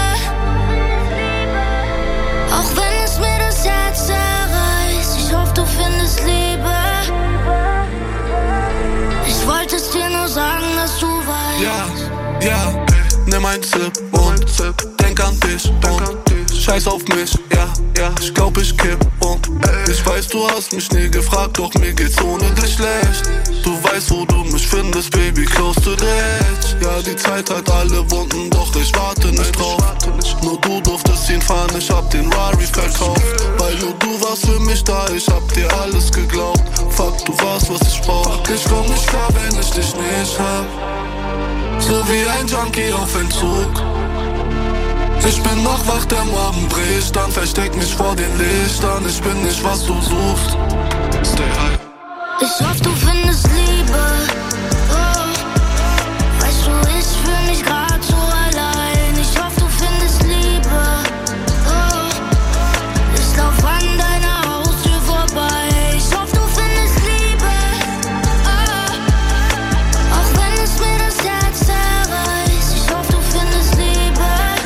Auch wenn es mir das Herz zerreißt. Ich hoffe, du findest Liebe. Ich wollte es dir nur sagen, dass du weißt. Ja, ja, nimm ein Sip und denk an dich und scheiß auf mich, ja, ja, ich glaub ich kipp und ich weiß, du hast mich nie gefragt, doch mir geht's ohne dich schlecht. Du weißt, wo du mich findest, Baby, close to the edge. Ja, die Zeit hat alle Wunden, doch ich warte nicht drauf. Nur du durftest ihn fahren, ich hab den Rari verkauft. Weil nur du warst für mich da, ich hab dir alles geglaubt. Fuck, du warst, was ich brauch. Ich komm nicht klar, wenn ich dich nicht hab. So wie ein Junkie auf Entzug. Ich bin noch wach, der Morgen bricht, dann versteck mich vor den Lichtern. Ich bin nicht, was du suchst. Stay high. Ich hoffe, du findest Liebe. Oh. Weißt du, ich fühl mich grad so allein. Ich hoffe, du findest Liebe. Oh. Ich lauf an deiner Haustür vorbei. Ich hoffe, du findest Liebe. Oh. Auch wenn es mir das Herz zerreißt. Ich hoffe, du findest Liebe.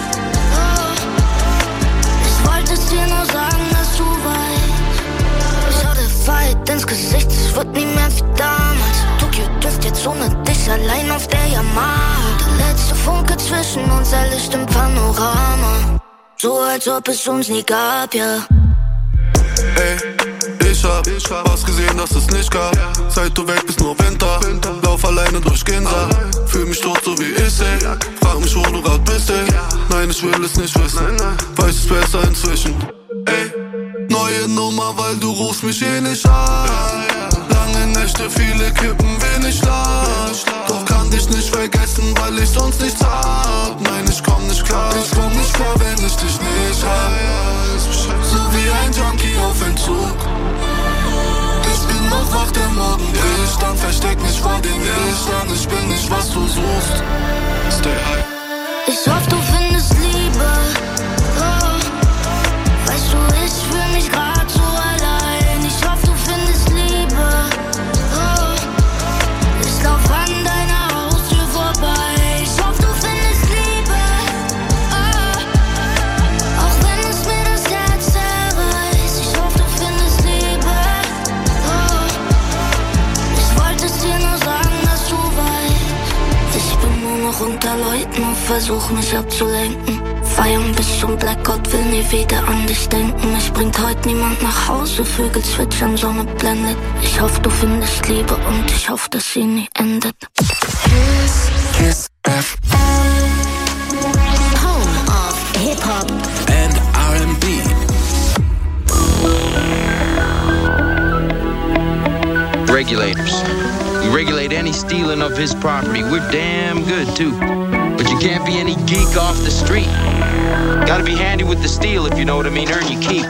Ich wollte es dir nur sagen, dass du weißt. Schau der Wahrheit ins Gesicht, es wird nie mehr wie damals. Tokio dürft jetzt ohne dich allein auf der Yamaha. Der letzte Funke zwischen uns, ein Licht im Panorama. So als ob es uns nie gab, ja. Ey, ich hab was gesehen, das es nicht gab. Seit du weg bist, nur Winter. Lauf alleine durch Ginza. Fühl mich tot, so wie ich, ey. Frag mich, wo du grad bist, ey. Nein, ich will es nicht wissen. Weiß es besser inzwischen. Ey, neue Nummer, weil du rufst mich eh nicht an. Lange Nächte, viele Kippen, wenig Schlaf. Doch kann dich nicht vergessen, weil ich sonst nichts hab. Nein, ich komm nicht klar, ich komm nicht klar, wenn ich dich nicht hab. So wie ein Junkie auf Entzug. Ich bin noch wach, der Morgen bricht. Dann versteck mich vor den Lichtern. Ich bin nicht, was du suchst. Stay high. Ich hoffe, du findest Liebe. Oh. Weißt du, ich fühl mich grad so allein. Ich hoffe, du findest Liebe. Oh. Ich lauf an deiner Haustür vorbei. Ich hoffe, du findest Liebe. Oh. Auch wenn es mir das Herz zerreißt. Ich hoffe, du findest Liebe. Oh. Ich wollte es dir nur sagen, dass du weißt. Ich bin nur noch unter Leuten und versuch mich abzulenken. Feiern bis zum Blackout, will nie wieder an dich denken. Es bringt heute niemand nach Hause, Vögel zwitschern, Sonne blendet. Ich hoffe, du findest Liebe und ich hoffe, dass sie nie endet. Kiss, Kiss F M. Home of Hip-Hop and R and B. Regulators. We regulate any stealing of his property. We're damn good, too. But you can't be any geek off the street. Gotta be handy with the steel, if you know what I mean. Earn your keep.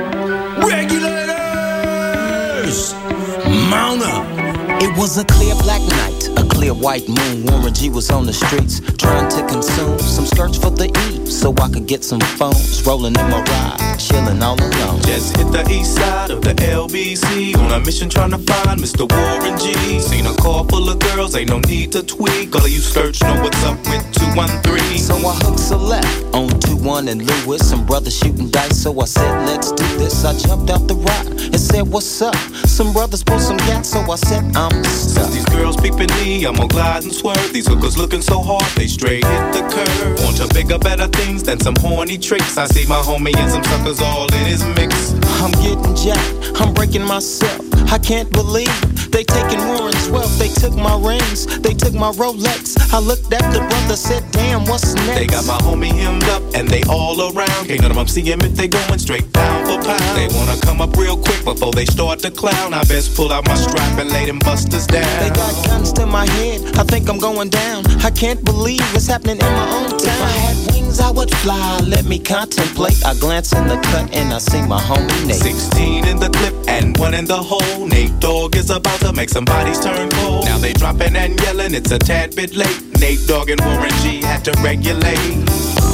Regulators! Mount up! It was a clear black night, a clear white moon. Warren G was on the streets, trying to consume some skirts for the E, so I could get some phones. Rolling in my ride, chilling all alone. Just hit the east side of the L B C, on a mission trying to find Mister Warren G. Seen a car full of girls, ain't no need to tweak. All of you skirts know what's up with two one three. So I hooked select on two one and Lewis. Some brothers shooting dice, so I said, let's do this. I jumped out the ride and said, what's up? Some brothers pulled some gas, so I said, I'm stuck. Since these girls peeping me, I'm gonna glide and swerve. These hookers looking so hard, they straight hit the curve. Want to bigger, better things than some horny tricks. I see my homie and some suckers all in his mix. I'm getting jacked, I'm breaking myself. I can't believe they taking Warren's wealth. They took my rings, they took my Rolex. I looked at the brother, said, damn, what's next? They got my homie hemmed up and they all around. Can't none of them see him if they going straight pound for pound. They wanna come up real quick before they start to clown. I best pull out my strap and lay them busters down. They got guns to my head, I think I'm going down. I can't believe it's happening in my own town. If I had wings, I would fly, let me contemplate. I glance in the cut and I see my homie Nate. Sixteen in the clip and one in the hole. Nate Dogg is about to make some bodies turn cold. Now they dropping and yelling, it's a tad bit late. Nate Dogg and Warren G had to regulate.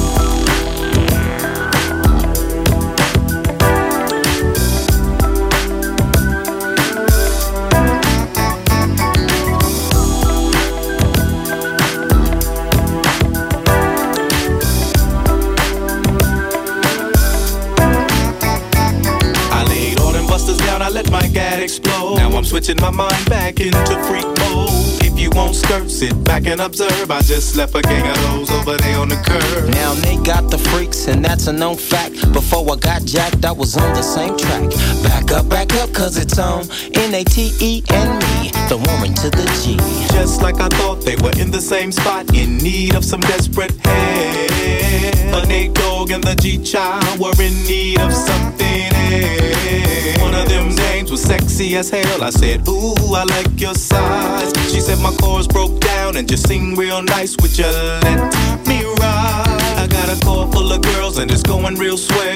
Explode. Now I'm switching my mind back into freak mode. If you won't skirt, sit back and observe. I just left a gang of those over there on the curb. Now they got the freaks and that's a known fact. Before I got jacked, I was on the same track. Back up, back up, cause it's on N A T E and me, the Warren to the G. Just like I thought, they were in the same spot, in need of some desperate help. A Nate Dogg and the G-Child were in need of something else. One of them dames was sexy as hell. I said, ooh, I like your size. She said my chords broke down and just sing real nice. Would you let me ride? I got a car full of girls and it's going real swell.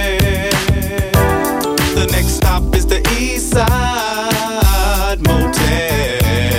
The next stop is the East Side Motel.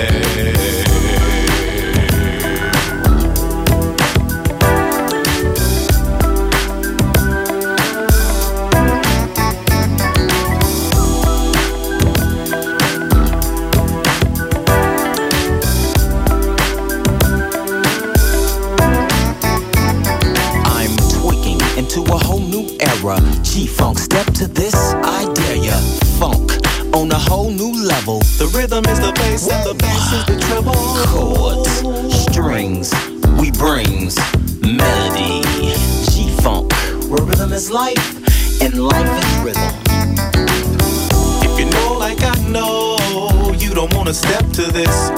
G-Funk, step to this, I dare ya. Funk, on a whole new level. The rhythm is the bass and the bass is the treble. Chords, strings, we brings melody. G-Funk, where rhythm is life and life is rhythm. If you know like I know, you don't wanna step to this.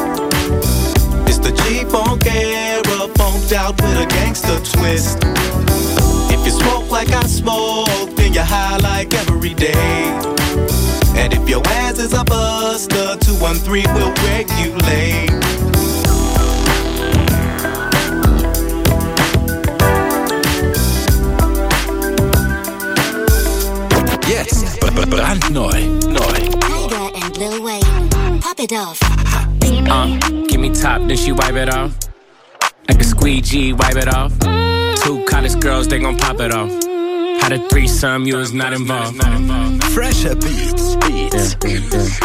It's the G-Funk era, funked out with a gangster twist. you smoke like I smoke, then you're high like every day. And if your ass is a buster, two one three will regulate. Jetzt brandneu, neu. Tiger and Lil Wayne, pop it off. Uh, give me top, then she wipe it off. Like a squeegee, wipe it off. Two college girls, they gon' pop it off. Had a threesome, you was not involved. Fresher beats, beats. Yeah,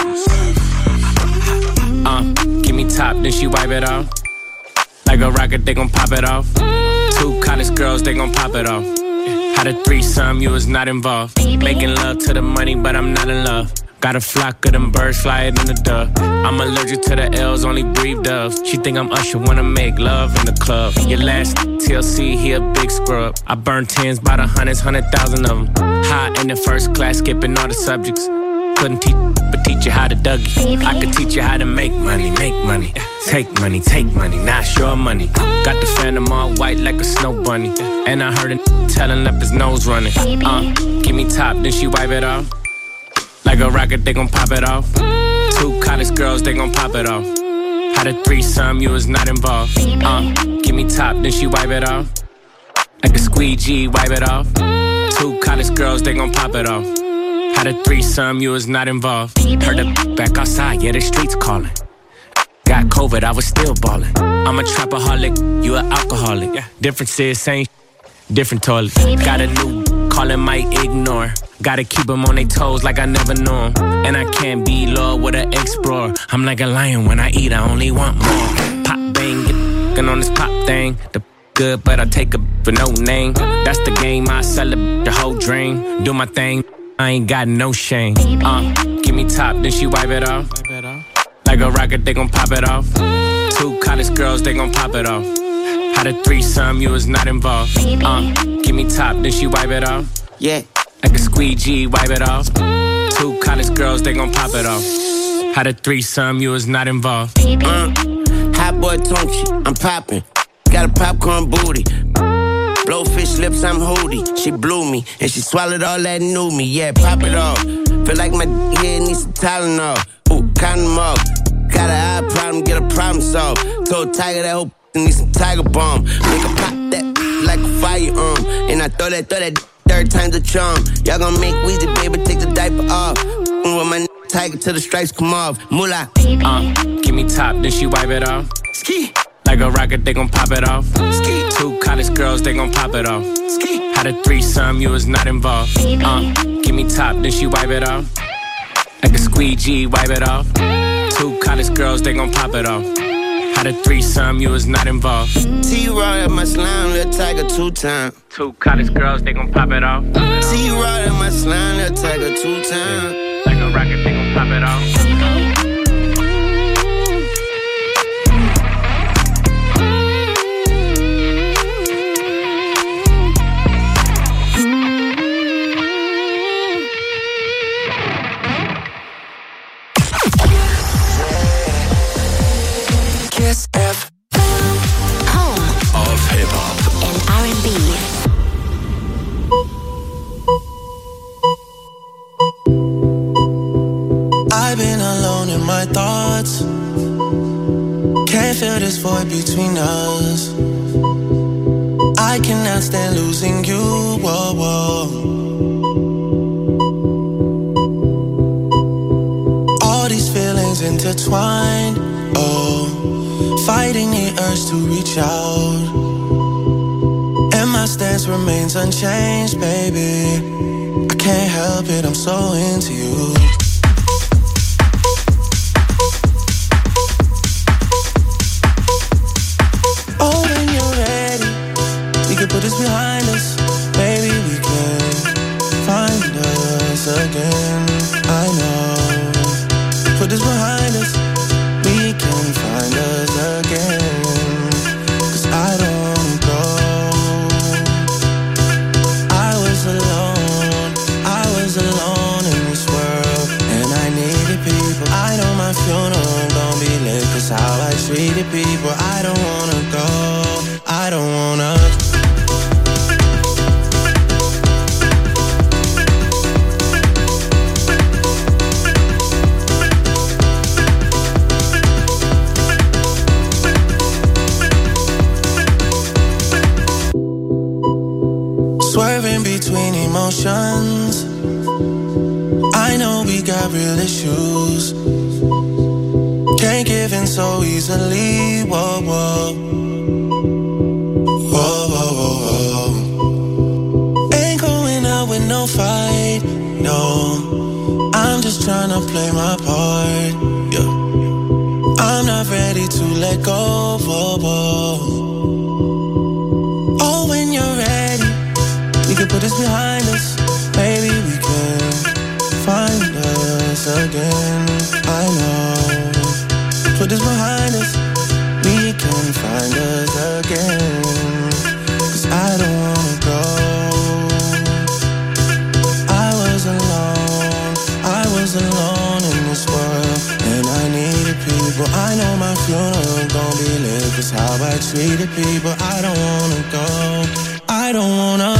yeah. Uh, give me top, then she wipe it off. Like a rocket, they gon' pop it off. Two college girls, they gon' pop it off. Had a threesome, you was not involved. Making love to the money, but I'm not in love. Got a flock of them birds flying in the dove. I'm allergic to the L's, only breathe doves. She think I'm Usher, wanna make love in the club. Your last T L C, he a big scrub. I burn tens by the hundreds, hundred thousand of them. High in the first class, skipping all the subjects. Couldn't teach, but teach you how to Dougie. I could teach you how to make money, make money. Take money, take money, not your money. Got the phantom all white like a snow bunny. And I heard a telling up his nose running. Uh, give me top, then she wipe it off. Like a rocket, they gon' pop it off. Two college girls, they gon' pop it off. Had a threesome, you was not involved. Uh, give me top, then she wipe it off. Like a squeegee, wipe it off. Two college girls, they gon' pop it off. Had a threesome, you was not involved. Heard the back outside, yeah, the streets calling. Got COVID, I was still ballin'. I'm a trapaholic, you an alcoholic. Difference is same, different toilet. Got a new callin', might ignore. Gotta keep them on their toes like I never knew 'em. And I can't be low with an explorer. I'm like a lion when I eat, I only want more. Pop bang, get on this pop thing. The good, but I take a for no name. That's the game, I celebrate the whole dream. Do my thing, I ain't got no shame. Uh, give me top, then she wipe it off. Like a rocket, they gon' pop it off. Two college girls, they gon' pop it off. Had a threesome, you was not involved. Uh, give me top, then she wipe it off. Yeah. Like a squeegee, wipe it off. Two college girls, they gon' pop it off. Had a threesome, you was not involved. Uh, hot boy Tunchi, I'm poppin'. Got a popcorn booty. Blowfish lips, I'm hoody. She blew me, and she swallowed all that new me. Yeah, pop it off. Feel like my head needs some Tylenol. Ooh, count them up. Got an eye problem, get a problem solved. Told Tiger that whole need some Tiger Bomb. Make her pop that like a firearm. And I throw that, throw that third time's a charm. Y'all gon' make Weezy, baby, take the diaper off. With my Tiger till the stripes come off. Moolah. Uh, give me top, then she wipe it off. Ski. Like a rocket, they gon' pop it off. Ski. Two college girls, they gon' pop it off. Ski. Had a threesome, you was not involved. Uh, give me top, then she wipe it off. Like a squeegee, wipe it off. Two college girls, they gon' pop it off. Had a threesome, you was not involved. T-Raw at my slime, Lil Tiger two time. Two college girls, they gon' pop it off. T-Raw at my slime, Lil Tiger two time. Like a rocket, they gon' pop it off. Kiss F. Home of Hip Hop and R and B. I've been alone in my thoughts. Can't feel this void between us. I cannot stand losing you. Whoa, whoa. All these feelings intertwined. Oh, fighting the urge to reach out. And my stance remains unchanged, baby. I can't help it, I'm so into you. Oh, when you're ready, we can put this behind us. Maybe we can find us again. I know. Put this behind us. We can find us again. Cause I don't go. I was alone. I was alone in this world. And I needed people. I know my funeral gon' be lit. Cause how I treated people. I don't wanna go. I don't wanna. emotions. I know we got real issues. Can't give in so easily. Whoa, whoa. Whoa, whoa, whoa, whoa. Ain't going out with no fight, no. I'm just tryna play my part, yeah. I'm not ready to let go, whoa, whoa. Oh, when you're ready, we can put this behind us. Maybe we can find us again. I know. Put this behind us, we can find us again. Cause I don't wanna go. I was alone, I was alone in this world, and I needed people. I know my funeral gon' be lit, cause how I treated people. I don't wanna go, I don't wanna.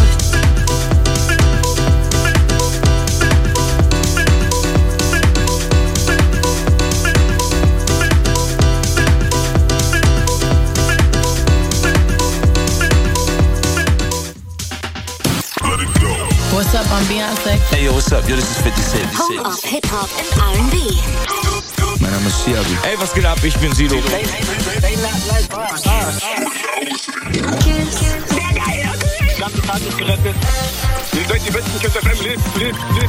What's up, I'm Beyonce. Hey, yo, what's up? Yo, this is fifty Cent. Home of Hip-Hop and R and B. Mein Name ist Siabi. Ey, was geht ab? Ich bin Sido. Ganze Tag ist gerettet. Ihr seid die besten Kids F M. Lebt, lebt, lebt.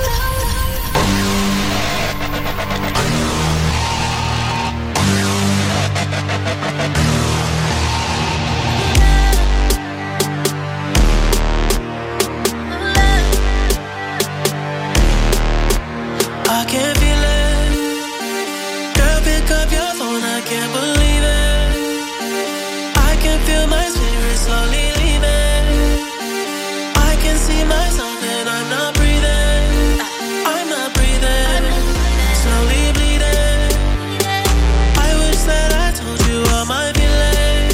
I can't feel it. Girl, pick up your phone, I can't believe it. I can feel my spirit slowly leaving. I can see myself and I'm not breathing. I'm not breathing. Slowly bleeding. I wish that I told you all my feelings.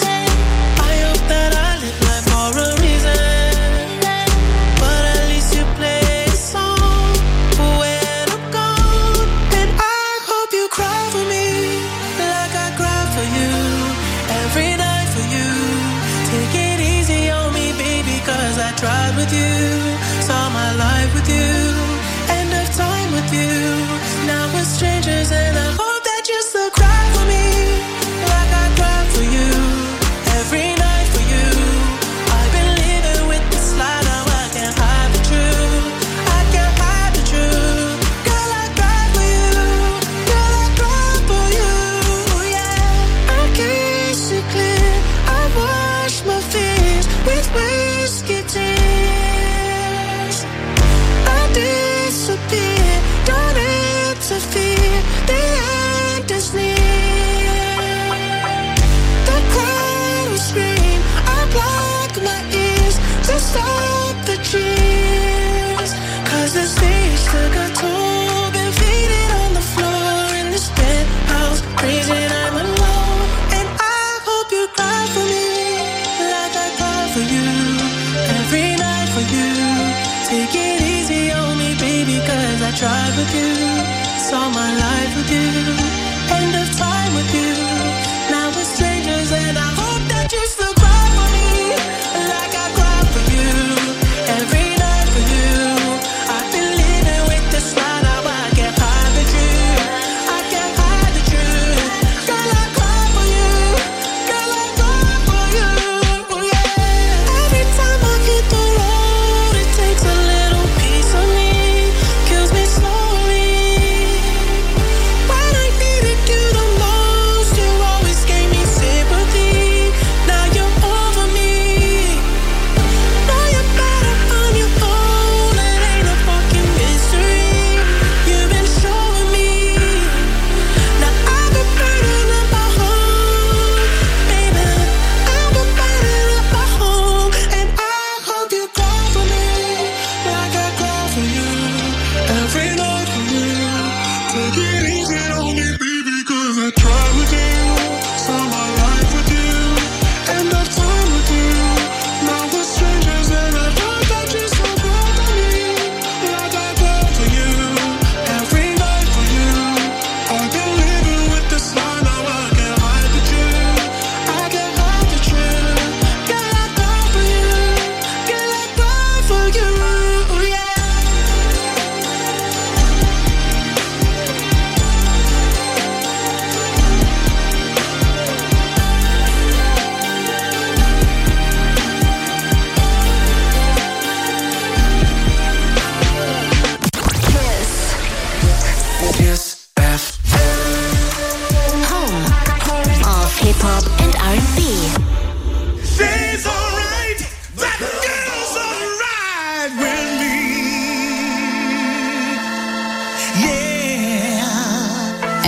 I hope that I live life for a reason. But at least you play a song when I'm gone. And I hope you cry for me like I cry for you. Every night for you. Take it easy on me, baby, cause I tried with you. Saw my life with you. End of time with you. Now we're strangers and I hope that you still cry for me like I cry for you. Every night for you. I've been living with this lie, now I can't hide the truth. I can't hide the truth. Girl, I cry for you. Girl, I cry for you. Yeah, I can't see clear. I wash my fears with whiskey tears. I disappear, don't interfere. The end is near. The crowd will scream. I block my ears to stop the cheers. Cause the stage took a toll. Been faded on the floor in this penthouse. Reason I'm alone. And I hope you cry for me like I cry for you. Every night for you. Take it easy on me, baby, cause I tried with you. Saw my life with you. End of time with you. Now we're strangers and I hope that you still cry for me like I cry for you. Every night for you. I've been living with this lie, now I can't hide the truth. I can't hide the truth. Girl, I cry for you. Girl, I cry for you. Yeah. Every time I hit the road, it takes a little piece of me. Kills me slowly. When I needed you the most, you always gave me sympathy. Now you're over me. Know you're better on your own. It ain't a fucking mystery. You've been showing me. Now I've been burning up my home, baby. I've been burning up my home, and I hope you cry for me like I cry for you. Every night for you. Take it easy on me, baby, cause I tried with you. Saw my life with you. End of time with you. Now we're strangers and I hope that you still cry for me like I cry for you. Every night for you. I've been living with this lie, now I can't hide the truth. I can't hide the truth. Girl, I cry for you. Girl, I cry for you.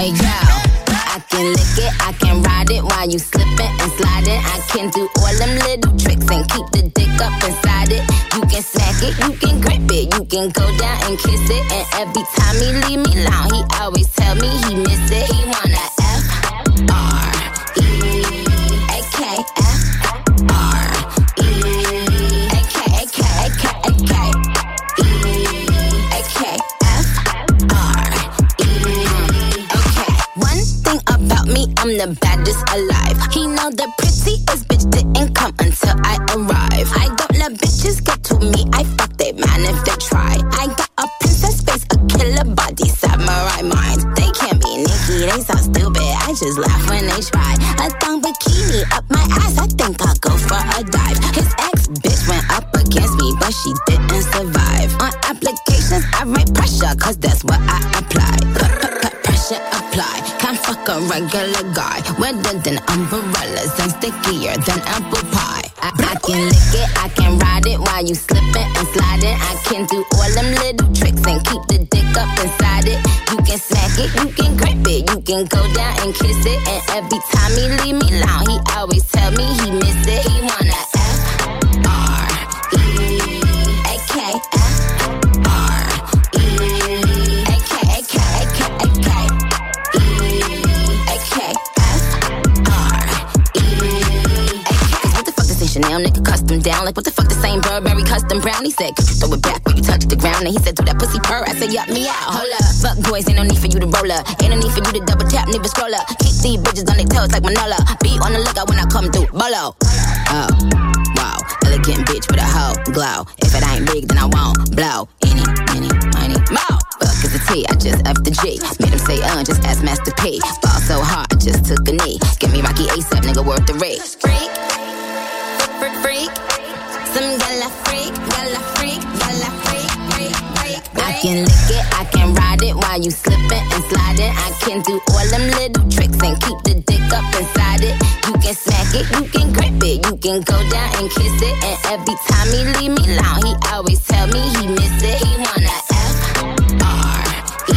Hey girl, I can lick it, I can ride it while you slipping and sliding. I can do all them little tricks and keep the dick up inside it. You can smack it, you can grip it, you can go down and kiss it. And every time he leave me alone, he always tell me he miss it. He wanna F R E A K F R E A K A K A K A K E A K F R E. Okay, one thing about me, I'm the baddest alive. He know the prettiest bitch didn't come until I arrive. I don't let bitches get to me, I fuck they man if they try. I got a princess face, a killer body, samurai mind. They can't be Nicki, they so stupid, I just laugh when they try. A thong bikini up my ass, I think I'll go for a dive. His ex bitch went up against me, but she didn't survive. On applications, I write pressure, cause that's what I apply. Pressure apply, can't fuck a regular guy. Wetter than umbrellas and stickier than apple pie. I, I can lick it, I can ride it while you slipping and sliding. I can do all them little tricks and keep the dick up inside it. You can smack it, you can grip it, you can go down and kiss it. And every time he leave me alone, he always tell me he miss it. He wanna F R E A K F R E A K A K A K A K E A K F R E A K. Cause what the fuck is this Chanel nigga custom down? Like what the fuck the same Burberry custom brown? He said, could you throw it back when you touch the ground? And he said, do that pussy purr. I said, yup, me out. Hold up. Fuck boys, ain't no need for you to roll up. Ain't no need for you to double tap, never scroll up. Keep these bitches on their toes like Manola. Be on the lookout when I come through. Bolo. Oh, wow. Elegant bitch with a hoe glow. If it ain't big, then I won't blow. Any, any, money, mo. Fuck is the T, I just F the G. Made him say, uh, just ask Master P. Ball so hard, I just took a knee. Give me Rocky ASAP, nigga, worth the rate. Freak, freak, freak. Some gala freak, gala freak, gala freak, freak, freak. I can lick it, I can ride it while you slipping and sliding. I can do all them little tricks and keep the dick up inside it. You can smack it, you can grip it, you can go down and kiss it. And every time he leave me alone, he always tell me he miss it. He wanna F R E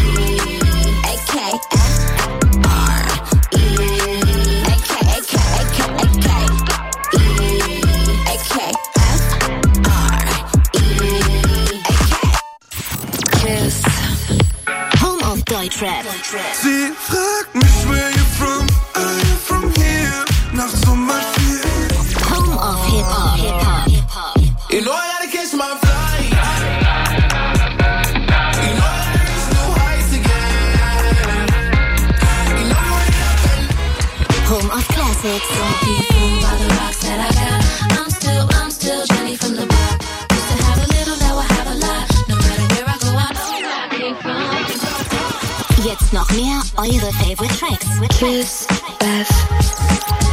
A K F R E A K A K A K A K E A K F R E A K. Kiss. Home of Deutschrap. Sie fragt mich, where you from? Are you from here? Nach Sommer vier. Home of Hip Hop. Hip Hop. You know I gotta catch my flight. You know I gotta reach new heights again. You know what Home of Classics. Don't be fooled by the rocks that I got. I'm still, I'm still Jenny from the block. Used to have a little, now I have a lot. No matter where I go, I know where I came from. Jetzt noch mehr eure Favorite Tracks. Kiss F